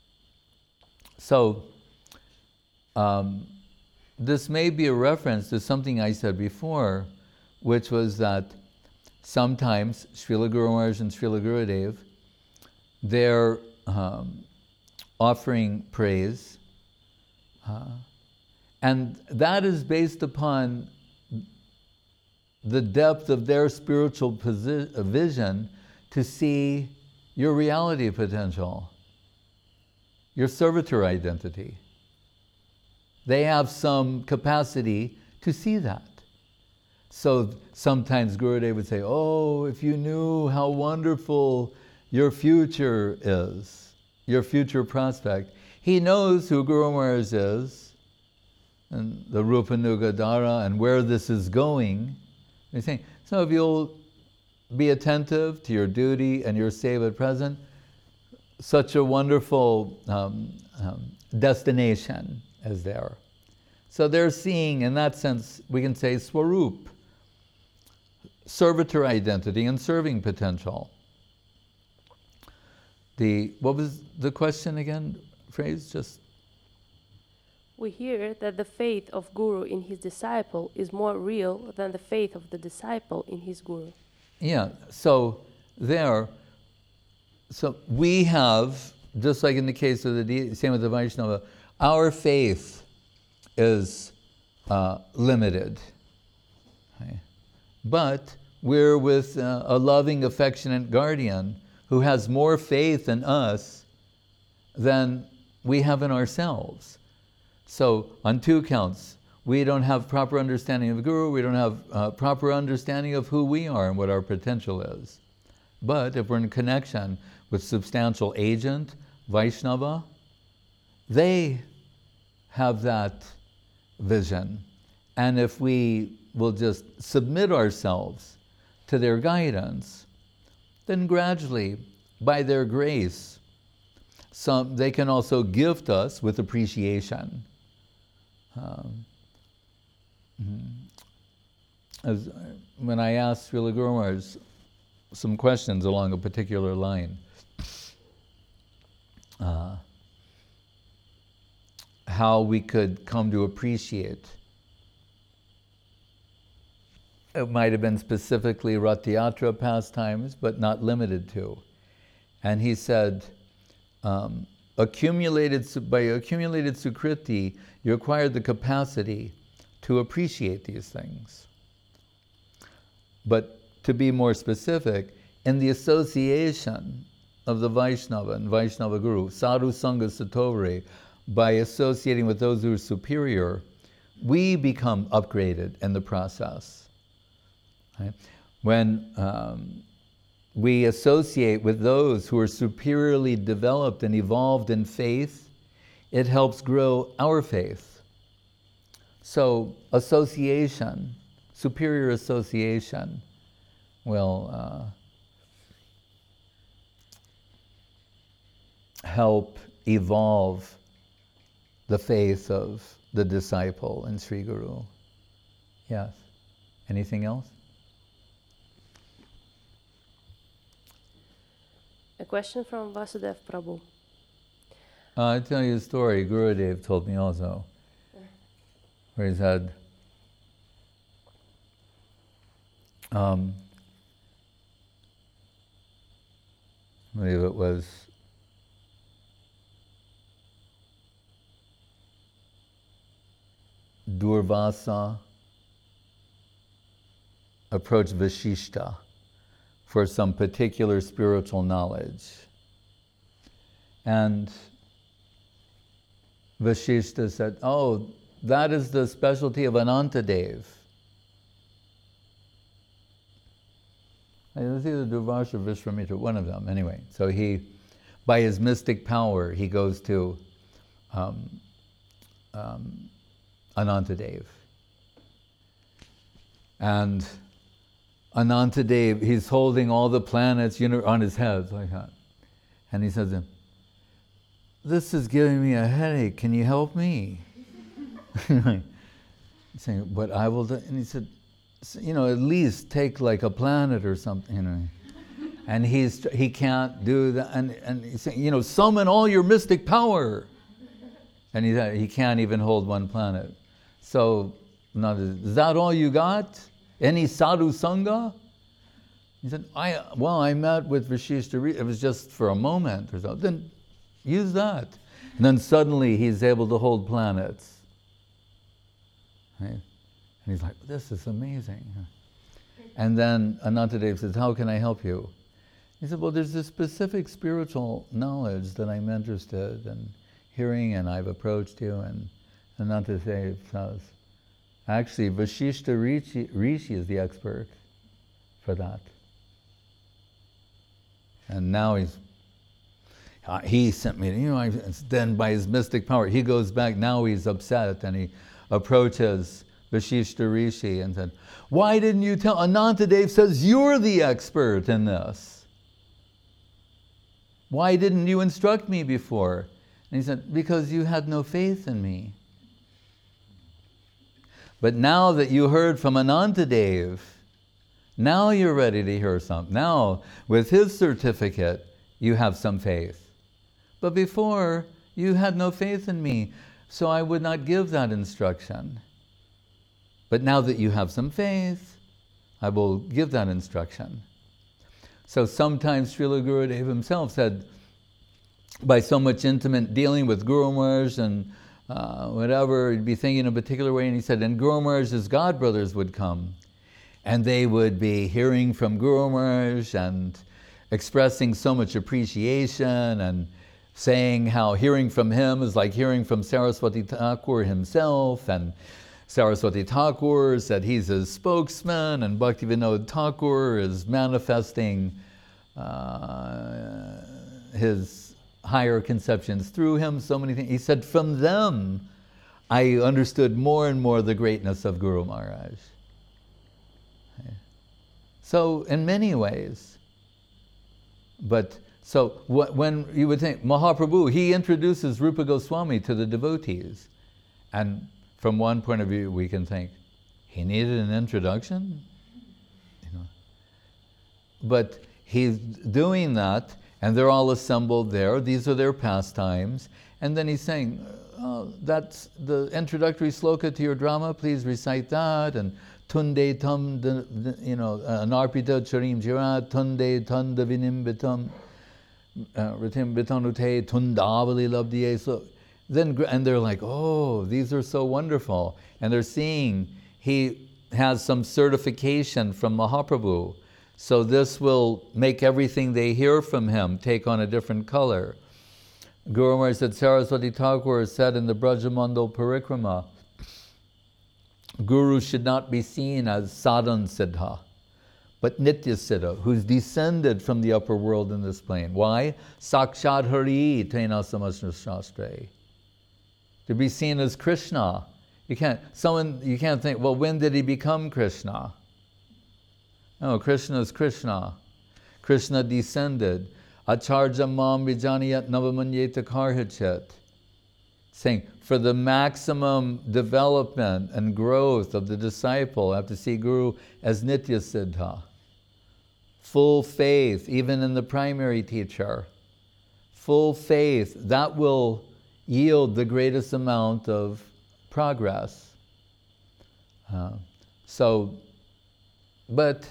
So, um, this may be a reference to something I said before, which was that sometimes Srila Guru Maharaj and Srila Gurudev, they're um, offering praise, uh, and that is based upon the depth of their spiritual posi- vision to see your reality potential. your servitor identity. They have some capacity to see that. So sometimes Gurudev would say, oh, if you knew how wonderful your future is, your future prospect. He knows who Guru Maharaj is, and the Rupa Nugadara, and where this is going. He's saying, so if you'll be attentive to your duty and your seva at present, such a wonderful um, um, destination is there. So they're seeing, in that sense, we can say Swarup, servitor identity and serving potential. The, what was the question again, phrase? Just. We hear that the faith of Guru in his disciple is more real than the faith of the disciple in his Guru. Yeah, so there, so we have, just like in the case of the, same with the Vaishnava, our faith is uh, limited. Okay? But we're with uh, a loving, affectionate guardian who has more faith in us than we have in ourselves. So on two counts, we don't have proper understanding of the Guru, we don't have uh, proper understanding of who we are and what our potential is. But if we're in connection with substantial agent, Vaishnava, they have that vision. And if we will just submit ourselves to their guidance, then gradually, by their grace, some, they can also gift us with appreciation. Um, as, when I asked Srila Guru Maharaj some questions along a particular line, uh, how we could come to appreciate. It might have been specifically Rathayatra pastimes, but not limited to. And he said, um, accumulated by accumulated sukriti, you acquire the capacity to appreciate these things. But to be more specific, in the association of the Vaishnava and Vaishnava Guru, Sadhu Sangha Satovare, by associating with those who are superior, we become upgraded in the process. Right? When um, we associate with those who are superiorly developed and evolved in faith, it helps grow our faith. So association, superior association, will uh, help evolve the faith of the disciple in Sri Guru. Yes. Anything else? A question from Vasudev Prabhu. Uh, I'll tell you a story Gurudev told me also, where he said, um, I believe it was Durvasa approached Vashishta for some particular spiritual knowledge. And Vashishta said, oh, that is the specialty of Anantadev. It was either Durvasa or Vishwamitra, one of them, anyway. So he, by his mystic power, he goes to um, um, Anantadev. And Anantadev, he's holding all the planets, you know, on his head, like that. And he says to him, this is giving me a headache, can you help me? He's saying, but I will do, and he said, you know, at least take like a planet or something, you know. And he's, he can't do that, and, and he's saying, you know, summon all your mystic power. And he, he can't even hold one planet. So, not, is that all you got? Any sadhu sangha? He said, I, well, I met with Vashishta, it was just for a moment or so. Then use that. And then suddenly he's able to hold planets. Right? And he's like, this is amazing. And then Anantadev says, how can I help you? He said, well, there's this specific spiritual knowledge that I'm interested in. hearing and I've approached you, and Anantadev says, actually, Vasishta Rishi, Rishi is the expert for that. And now he's, uh, he sent me, you know, I, then by his mystic power, he goes back, now he's upset, and he approaches Vasishta Rishi and said, why didn't you tell, Anantadev says you're the expert in this. Why didn't you instruct me before? And he said, because you had no faith in me. But now that you heard from Anantadev, now you're ready to hear something. Now, with his certificate, you have some faith. But before, you had no faith in me, so I would not give that instruction. But now that you have some faith, I will give that instruction. So sometimes Srila Gurudev himself said, by so much intimate dealing with Guru Maharaj and uh, whatever, he'd be thinking in a particular way, and he said, and Guru Maharaj's godbrothers would come, and they would be hearing from Guru Maharaj and expressing so much appreciation and saying how hearing from him is like hearing from Saraswati Thakur himself, and Saraswati Thakur said he's his spokesman, and Bhaktivinoda Thakur is manifesting uh, his higher conceptions through him, so many things. He said, from them, I understood more and more the greatness of Guru Maharaj. So, in many ways, but so wh- when you would think, Mahaprabhu, he introduces Rupa Goswami to the devotees, and from one point of view, we can think, he needed an introduction? You know. But he's doing that, and they're all assembled there. These are their pastimes. And then he's saying, oh, that's the introductory sloka to your drama, please recite that. And Tunde Tum, you know, Narpita Charim Jirat, Tunde Tunda Vinimbitam, Ritim Bitanute, Tundavali Labdiye. So then, and they're like, oh, these are so wonderful. And they're seeing he has some certification from Mahaprabhu. So this will make everything they hear from him take on a different color. Guru Maharaj said, Saraswati Thakur said in the Brajamandal Parikrama, Guru should not be seen as Sadhan Siddha, but Nitya Siddha, who's descended from the upper world in this plane. Why? Sakshad Hari Tena Samasna Shastre. To be seen as Krishna. You can't, someone, you can't think, well, when did he become Krishna? No, Krishna is Krishna. Krishna descended. Acharya mam vijaniyat navamanyeta karhachet. Saying, for the maximum development and growth of the disciple, I have to see Guru as Nitya Siddha. Full faith, even in the primary teacher. Full faith, that will yield the greatest amount of progress. Uh, so, but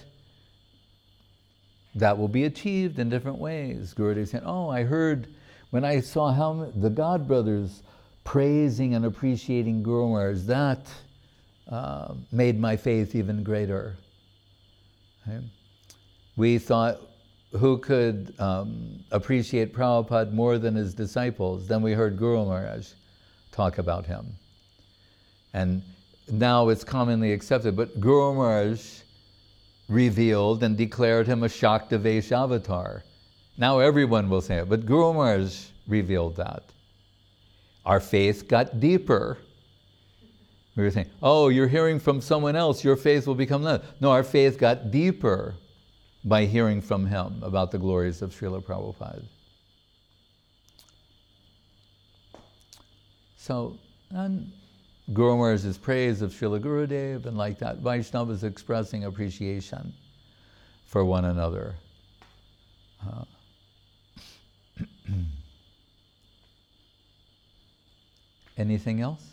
that will be achieved in different ways. Gurudev said, oh, I heard when I saw how the God brothers praising and appreciating Guru Maharaj, that uh, made my faith even greater. Okay? We thought, who could um, appreciate Prabhupada more than his disciples? Then we heard Guru Maharaj talk about him. And now it's commonly accepted, but Guru Maharaj revealed and declared him a Shaktavesh avatar. Now everyone will say it, but Guru Maharaj revealed that. Our faith got deeper. We were saying, oh, you're hearing from someone else, your faith will become less. No, our faith got deeper by hearing from him about the glories of Srila Prabhupada. So, and Guru Maharaj's praise of Srila Gurudev, and like that, Vaishnavas expressing appreciation for one another. Uh, anything else?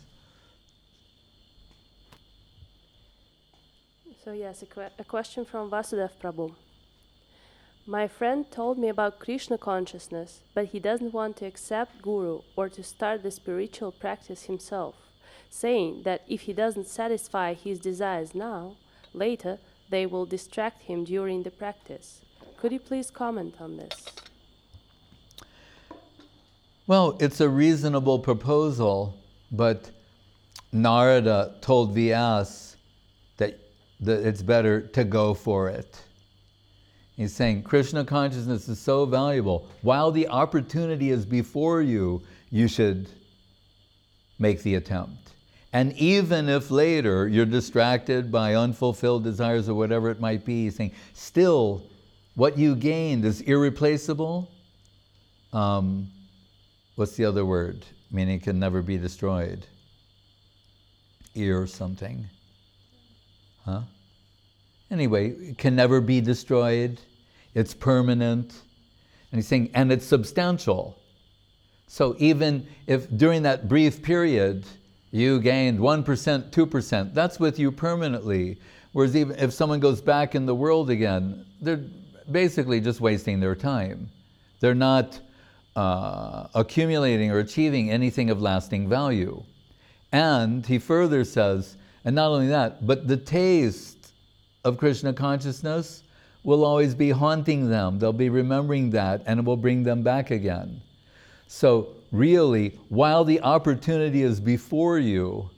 So yes, a, que- a question from Vasudev Prabhu. My friend told me about Krishna consciousness, but he doesn't want to accept Guru or to start the spiritual practice himself, saying that if he doesn't satisfy his desires now, later they will distract him during the practice. Could you please comment on this? Well, it's a reasonable proposal, but Narada told Vyas that, that it's better to go for it. He's saying Krishna consciousness is so valuable. While the opportunity is before you, you should make the attempt. And even if later you're distracted by unfulfilled desires or whatever it might be, he's saying, still, what you gained is irreplaceable. Um, what's the other word? Meaning it can never be destroyed. Ear something. Huh? Anyway, it can never be destroyed. It's permanent. And he's saying, and it's substantial. So even if during that brief period you gained one percent, two percent, that's with you permanently. Whereas even if someone goes back in the world again, they're basically just wasting their time. They're not uh, accumulating or achieving anything of lasting value. And he further says, and not only that, but the taste of Krishna consciousness will always be haunting them. They'll be remembering that, and it will bring them back again. So really, while the opportunity is before you,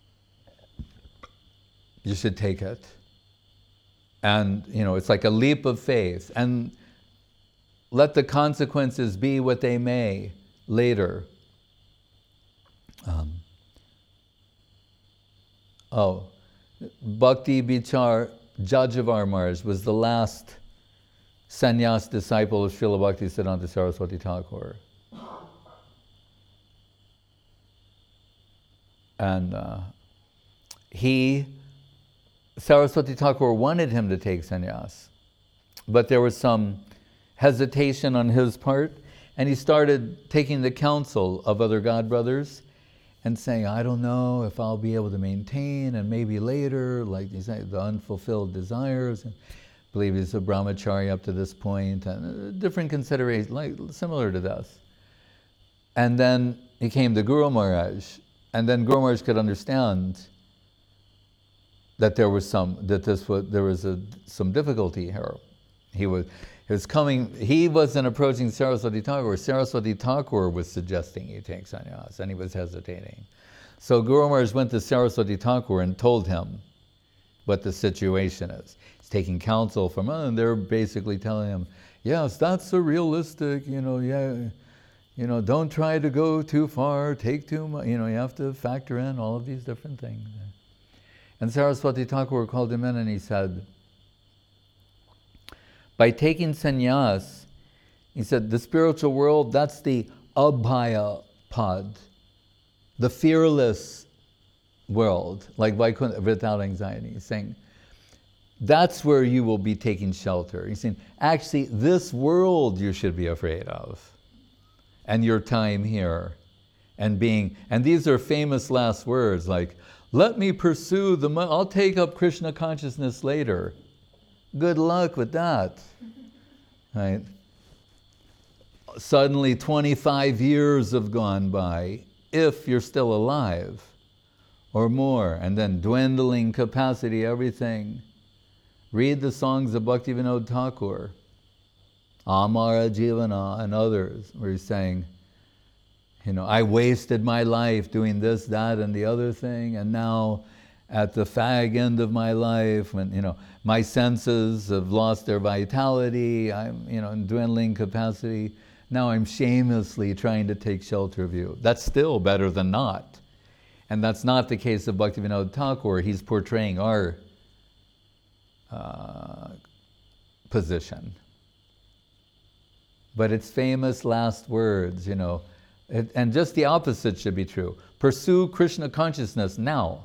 you should take it. And, you know, it's like a leap of faith. And let the consequences be what they may later. Um, oh, Bhakti Bichar Jajavar Maharaj was the last sannyas disciple of Srila Bhaktisiddhanta Saraswati Thakur. And uh, he, Saraswati Thakur wanted him to take sannyas, but there was some hesitation on his part, and he started taking the counsel of other godbrothers and saying, I don't know if I'll be able to maintain, and maybe later, like you say, the unfulfilled desires. And I believe he's a brahmachari up to this point, and different considerations, like similar to this. And then he came to Guru Maharaj, and then Guru Maharaj could understand that there was some, that this was, there was a, some difficulty here. He was, he was coming, he wasn't approaching Saraswati Thakur. Saraswati Thakur was suggesting he take sannyas, and he was hesitating. So Guru Maharaj went to Saraswati Thakur and told him what the situation is. He's taking counsel from, and they're basically telling him, yes, that's a realistic, you know, yeah, you know, don't try to go too far, take too much, you know, you have to factor in all of these different things. And Saraswati Thakur called him in and he said, by taking sannyas, he said, the spiritual world, that's the abhaya pad, the fearless world, like Vaikuntha, without anxiety. He's saying, that's where you will be taking shelter. He's saying, actually, this world you should be afraid of, and your time here, and being, and these are famous last words, like, let me pursue the, I'll take up Krishna consciousness later. Good luck with that, right? Suddenly twenty-five years have gone by, if you're still alive, or more, and then dwindling capacity, everything. Read the songs of Bhaktivinoda Thakur, Amara Jivana, and others, where he's saying, you know, I wasted my life doing this, that, and the other thing, and now at the fag end of my life, when, you know, my senses have lost their vitality, I'm, you know, in dwindling capacity, now I'm shamelessly trying to take shelter of you. That's still better than not. And that's not the case of Bhaktivinoda Thakur. He's portraying our uh, position. But it's famous last words, you know, it, and just the opposite should be true. Pursue Krishna consciousness now.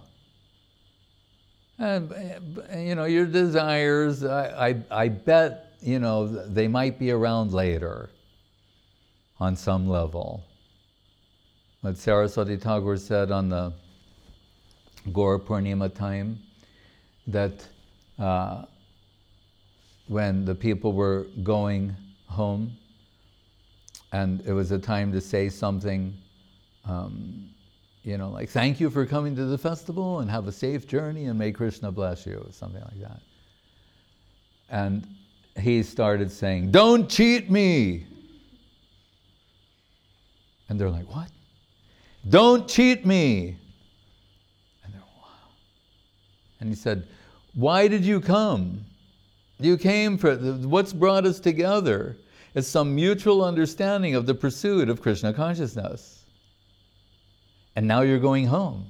And, you know, your desires, I, I, I bet, you know, they might be around later on some level. What Saraswati Thakur said on the Gaur Purnima time, that uh, when the people were going home, and it was a time to say something, um, you know, like, thank you for coming to the festival and have a safe journey and may Krishna bless you, something like that. And he started saying, don't cheat me. And they're like, what? Don't cheat me. And they're, wow. And he said, why did you come? You came for, what's brought us together? It's some mutual understanding of the pursuit of Krishna consciousness. And now you're going home.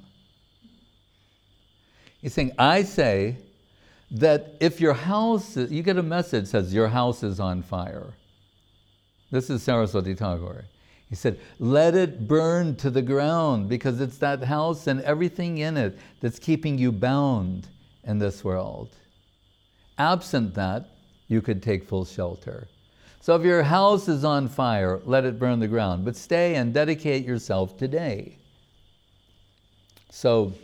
He's saying, I say that if your house, you get a message that says your house is on fire. This is Saraswati Tagore. He said, let it burn to the ground, because it's that house and everything in it that's keeping you bound in this world. Absent that, you could take full shelter. So if your house is on fire, let it burn the ground, but stay and dedicate yourself today. So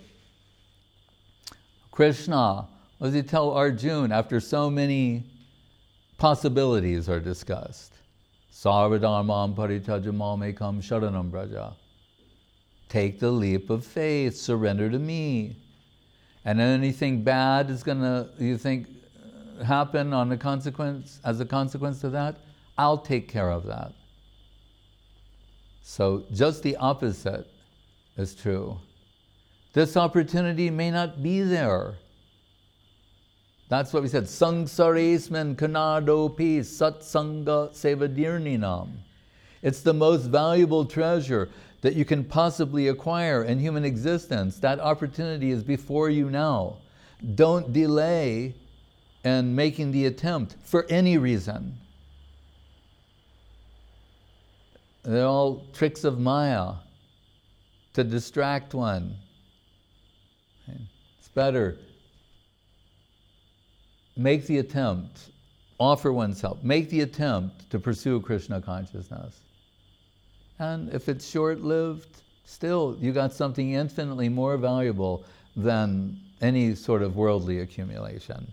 Krishna, what does he tell Arjuna after so many possibilities are discussed? Sarvadharmam parityajya mekam sharanam braja. Take the leap of faith, surrender to me. And anything bad is gonna, you think, happen on the consequence, as a consequence of that, I'll take care of that. So just the opposite is true. This opportunity may not be there. That's what we said. Sangsaresman kanadopi satsanga sevadirninam. It's the most valuable treasure that you can possibly acquire in human existence. That opportunity is before you now. Don't delay in making the attempt for any reason. They're all tricks of Maya to distract one. It's better. Make the attempt, offer oneself, make the attempt to pursue Krishna consciousness. And if it's short-lived, still, you got something infinitely more valuable than any sort of worldly accumulation.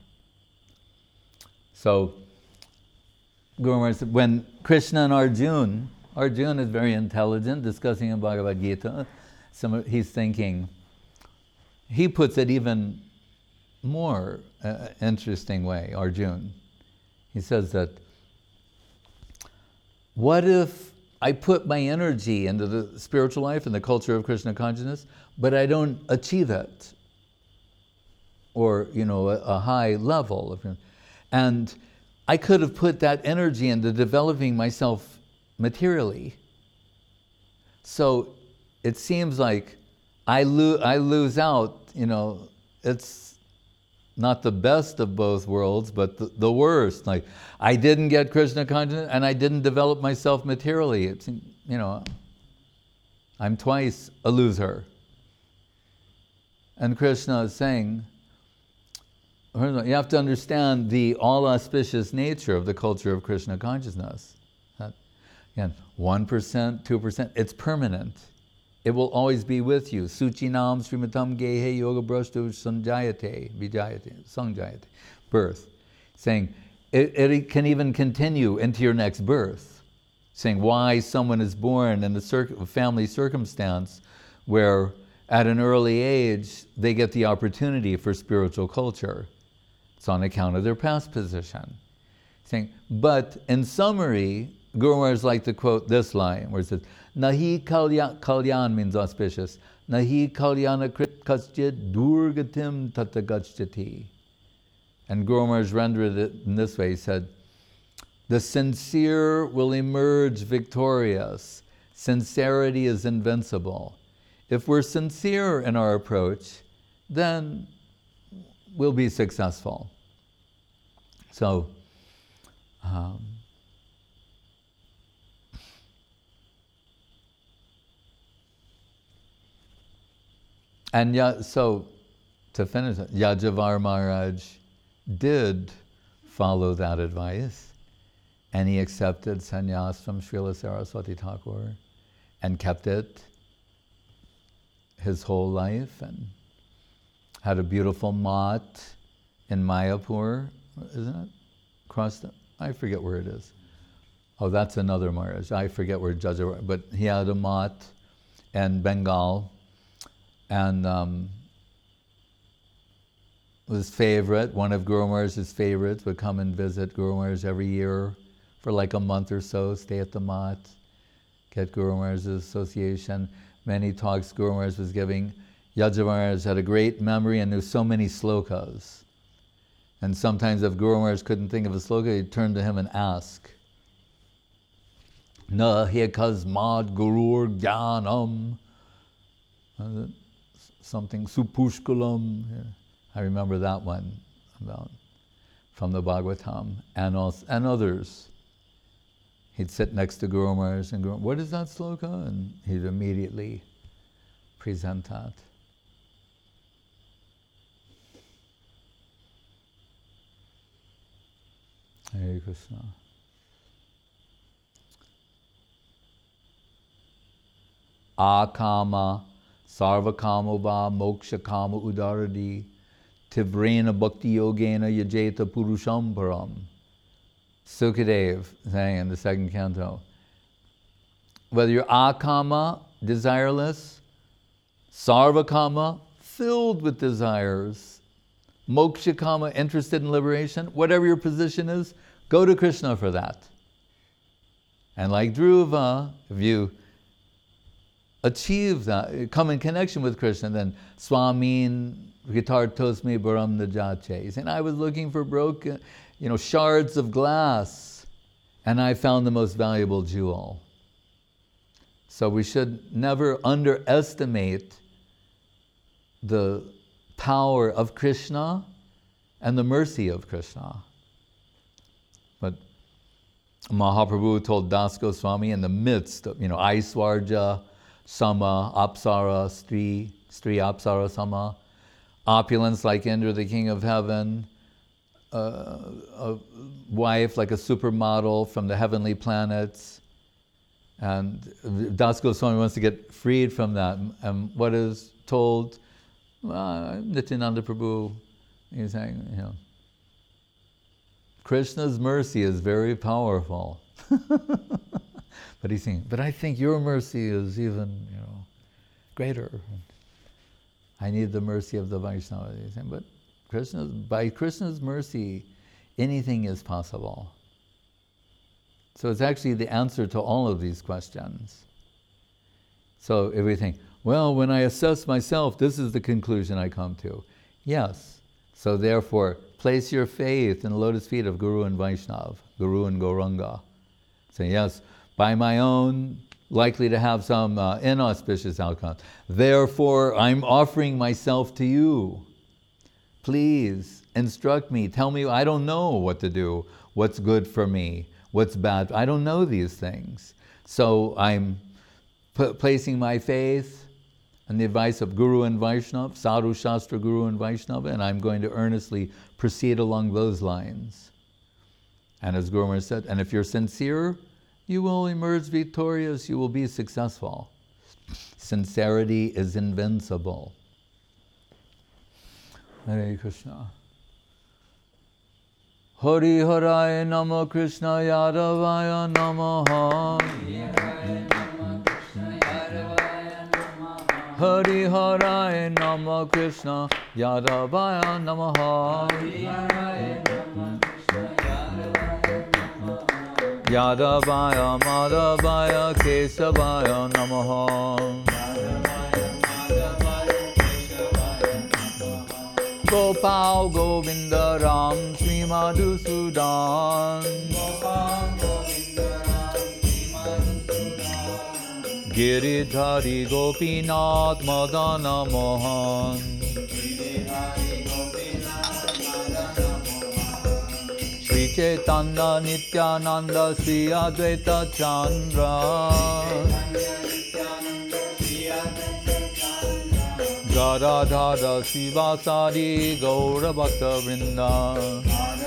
So, Guru Maharaj said, when Krishna and Arjuna, Arjuna is very intelligent, discussing in Bhagavad Gita, some, he's thinking, he puts it even more uh, interesting way, Arjuna. He says that, what if I put my energy into the spiritual life and the culture of Krishna consciousness, but I don't achieve it? Or, you know, a, a high level. Of, and I could have put that energy into developing myself materially. So it seems like I, lo- I lose out, you know, it's not the best of both worlds, but the, the worst. Like, I didn't get Krishna consciousness and I didn't develop myself materially. It's, you know, I'm twice a loser. And Krishna is saying, you have to understand the all-auspicious nature of the culture of Krishna consciousness. That, again, one percent, two percent, it's permanent. It will always be with you. Suchinam srimatam gehe yoga brashtu sanjayate, vijayate, sanjayate, birth. Saying, it, it can even continue into your next birth. Saying why someone is born in a cir- family circumstance where at an early age they get the opportunity for spiritual culture. It's on account of their past position. Saying, but in summary, Guru Maharaj like to quote this line where it says, Nahi kalyan, kalyan means auspicious. Nahi kalyana krit kaschit durgatim tatagachyati. And Guru Maharaj rendered it in this way. He said, the sincere will emerge victorious. Sincerity is invincible. If we're sincere in our approach, then we'll be successful. So, um, and yeah, so to finish it, Yajavar Maharaj did follow that advice, and he accepted sannyas from Srila Saraswati Thakur and kept it his whole life, and had a beautiful mott in Mayapur, isn't it? Across the, I forget where it is. Oh, that's another Maharaj. I forget where Jajavar, but he had a mott in Bengal, and um, his favorite, one of Guru Maharaj's favorites, would come and visit Guru Maharaj every year for like a month or so, stay at the mott, get Guru Maharaj's association. Many talks Guru Maharaj was giving. Yaja Maharaj had a great memory and knew so many slokas. And sometimes if Guru Maharaj couldn't think of a sloka, he'd turn to him and ask. Na he kasmad gurur jnanam. Something supushkulam. I remember that one about from the Bhagavatam and, also, and others. He'd sit next to Guru Maharaj and Guru, what is that sloka? And he'd immediately present that. Hare Krishna. Akama, sarvakama va moksha kama udaradi, tivrena bhakti yogena yajeta purusham param. Sukadev saying in the second canto, whether you're akama, desireless, sarvakama, filled with desires, mokshakama, interested in liberation, whatever your position is, go to Krishna for that. And like Dhruva, if you achieve that, come in connection with Krishna, then Swamin Gitartosmi Baram Najache. He's saying, I was looking for broken, you know, shards of glass, and I found the most valuable jewel. So we should never underestimate the power of Krishna and the mercy of Krishna. But Mahaprabhu told Das Goswami in the midst of, you know, Aiswarja, Sama, Apsara, Stri, Stri Apsara Sama, opulence like Indra, the king of heaven, uh, a wife like a supermodel from the heavenly planets. And Das Goswami wants to get freed from that. And what is told, uh, Nityananda Prabhu, he's saying, you know, Krishna's mercy is very powerful. But he's saying, but I think your mercy is even, you know, greater. I need the mercy of the Vaishnava. He's saying, but Krishna's, by Krishna's mercy, anything is possible. So it's actually the answer to all of these questions. So if we think, well, when I assess myself, this is the conclusion I come to. Yes. So therefore, place your faith in the lotus feet of Guru and Vaishnav, Guru and Gauranga. Say, yes, by my own, likely to have some uh, inauspicious outcomes. Therefore, I'm offering myself to you. Please instruct me. Tell me, I don't know what to do, what's good for me, what's bad. I don't know these things. So I'm p- placing my faith in the advice of Guru and Vaishnava, Sadhu Shastra Guru and Vaishnava, and I'm going to earnestly proceed along those lines. And as Guru Maharaj said, and if you're sincere, you will emerge victorious, you will be successful. Sincerity is invincible. Hare Krishna. Hari Haraya Nama Krishna Yadavaya Namaha. Hari Haraya Nama Krishna Yadavaya Namaha. Yadavaya Madhavaya Kesavaya Namaha. Gopal Govinda Ram Sri Madhusudan. Giridhari Gopinath Madana Mohan. Sri Chaitanya Nityananda Sri Advaita Chandra. Gadadhara Sivasadi Gaura Bhakta Vrinda.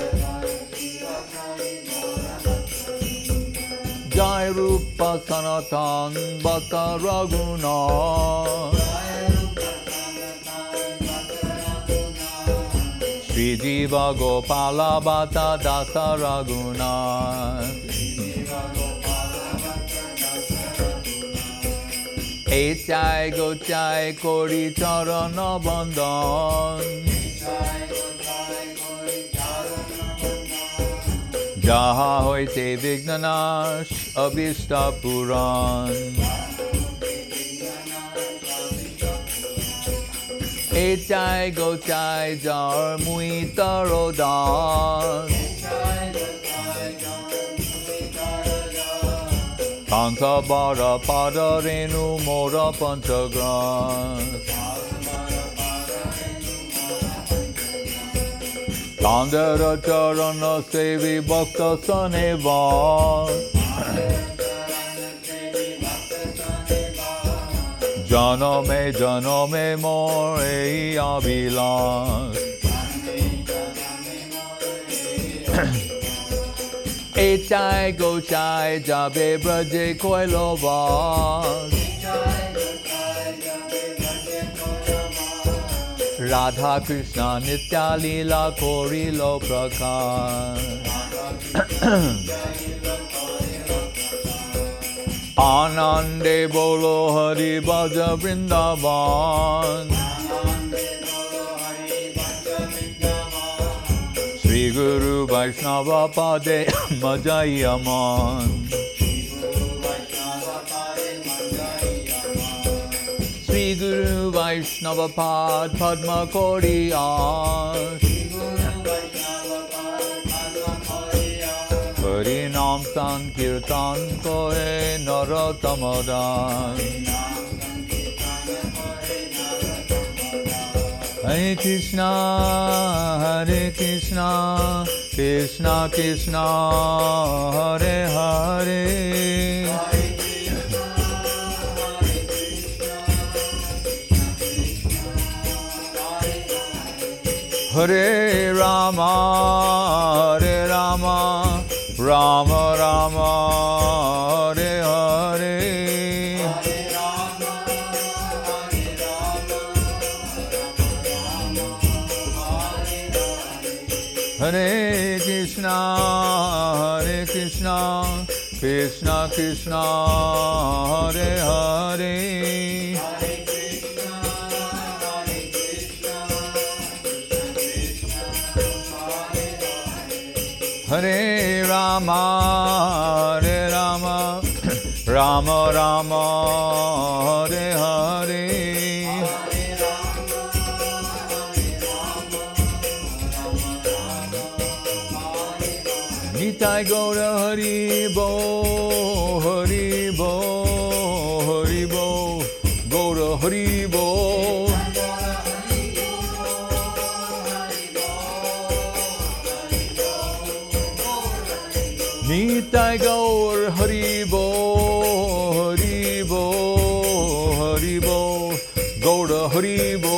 Jai Rupa Sanatan Bhakta Raghunath. Sri Jiva Gopala Bhatta Dasa Raghunath. Echai Gochai Kori Charana Bandhan. Jaha hoite vignanash abhishta puran. Echai gochai jar mui tarodas. Kanta bara pada renu mora panchagras. Tandera charana sevi bhakta sanevas. Janame janame more ei abhilas. Echai gochai jabe braje koilovas. Radha Krishna Nitya Leela Kori Lo Prakash. Anande Bolo Hari Bhaja Vrindavan. Sri Guru Vaishnava Pade Majayaman. Sri Guru Vaishnava Pad Padma Koriyas. Harinam Sankirtan Kohe Narottamadan. Hare Krishna, Hare Krishna, Krishna Krishna, Hare Hare. Hare Rama, Hare Rama, Rama Rama, Hare Hare. Hare Krishna, Hare Krishna, Krishna Krishna, Hare Hare. Hare Rama, Hare Rama, Rama Rama, Hare Hare. Nitai Gaura Hari Bo, Hari Bo, Hari Bo, Gaura Hari Bo. Nitai Gaur Hari Bo, Hari Bo, Hari Bo, Gaura Hari Bo.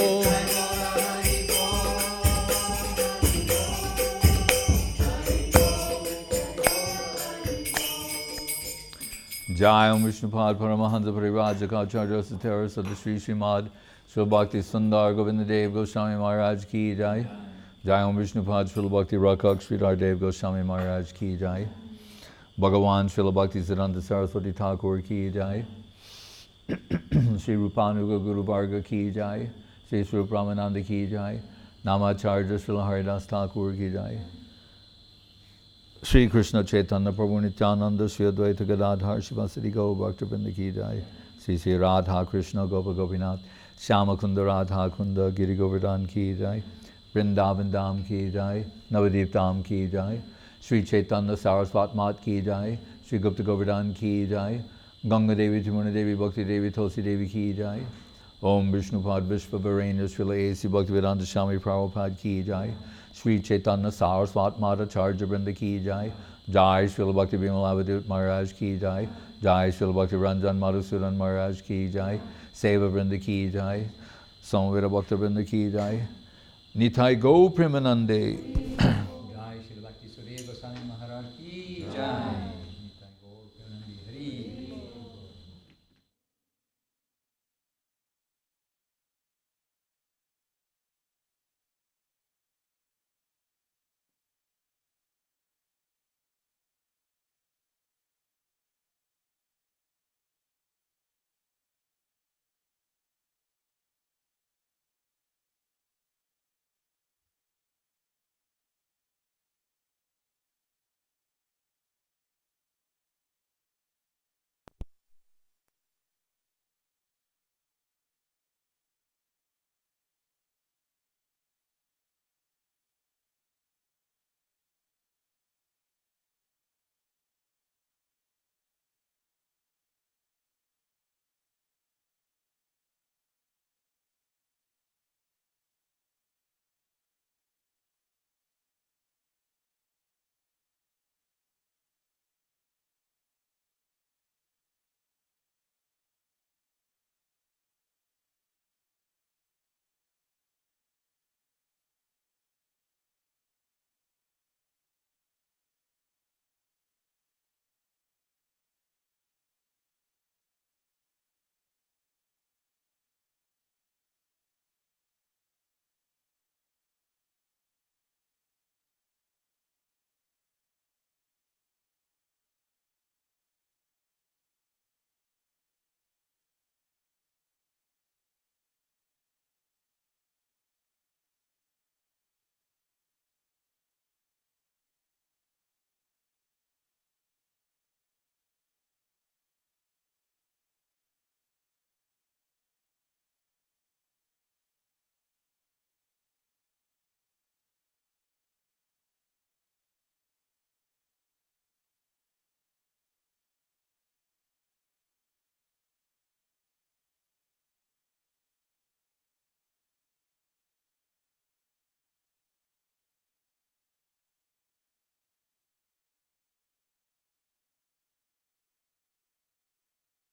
Jai Om Vishnupad Paramahansa Parivajaka Acharya Sathera Sada Sri Srimad Srila Bhakti Sundar Govinda Dev Goswami Maharaj Ki Jai. Jai Om Vishnupad Srila Bhakti Rakak Sridhar Dev Goswami Maharaj Ki Jai. Bhagavan Srila Bhakti Siddhanta Saraswati Thakur Ki Jai. Sri Rupanuga Guru Varga Ki Jai. Sri Sri Ramananda Ki Jai. Namacharya Srila Haridas Thakur Ki Jai. Sri Krishna Chaitanya Prabhu Nityananda Sri Advaita Gadadhar Shivasati Gaur Bhaktivinoda Ki Jai. Sri Sri Radha Krishna Gopa Gopinath Shyama Kunda Radha Kunda Giri Govardhan Ki Jai. Vrindavan Dham Ki Jai. Navadip Dham Ki Jai. Sri Chaitanya Saraswat Mat Ki Jai. Sri Gupta Govardhan Ki Jai. Ganga Devi Jamuna Devi Bhakti Devi Tulsi Devi Ki Jai. Om Vishnupad Vishva Varena Srila A C Bhaktivedanta Swami Prabhupada Ki Jai. Sri Chaitanya Saraswat Madhacharya Vrinda Ki Jai. Jai Srila Bhakti Vimalavadut Maharaj Ki Jai. Jai Srila Bhakti Ranjan Madhusudan Maharaj Ki Jai. Seva Vrinda Ki Jai. Samveda Bhakta Vrinda Ki Jai. Nitai Go Premanande.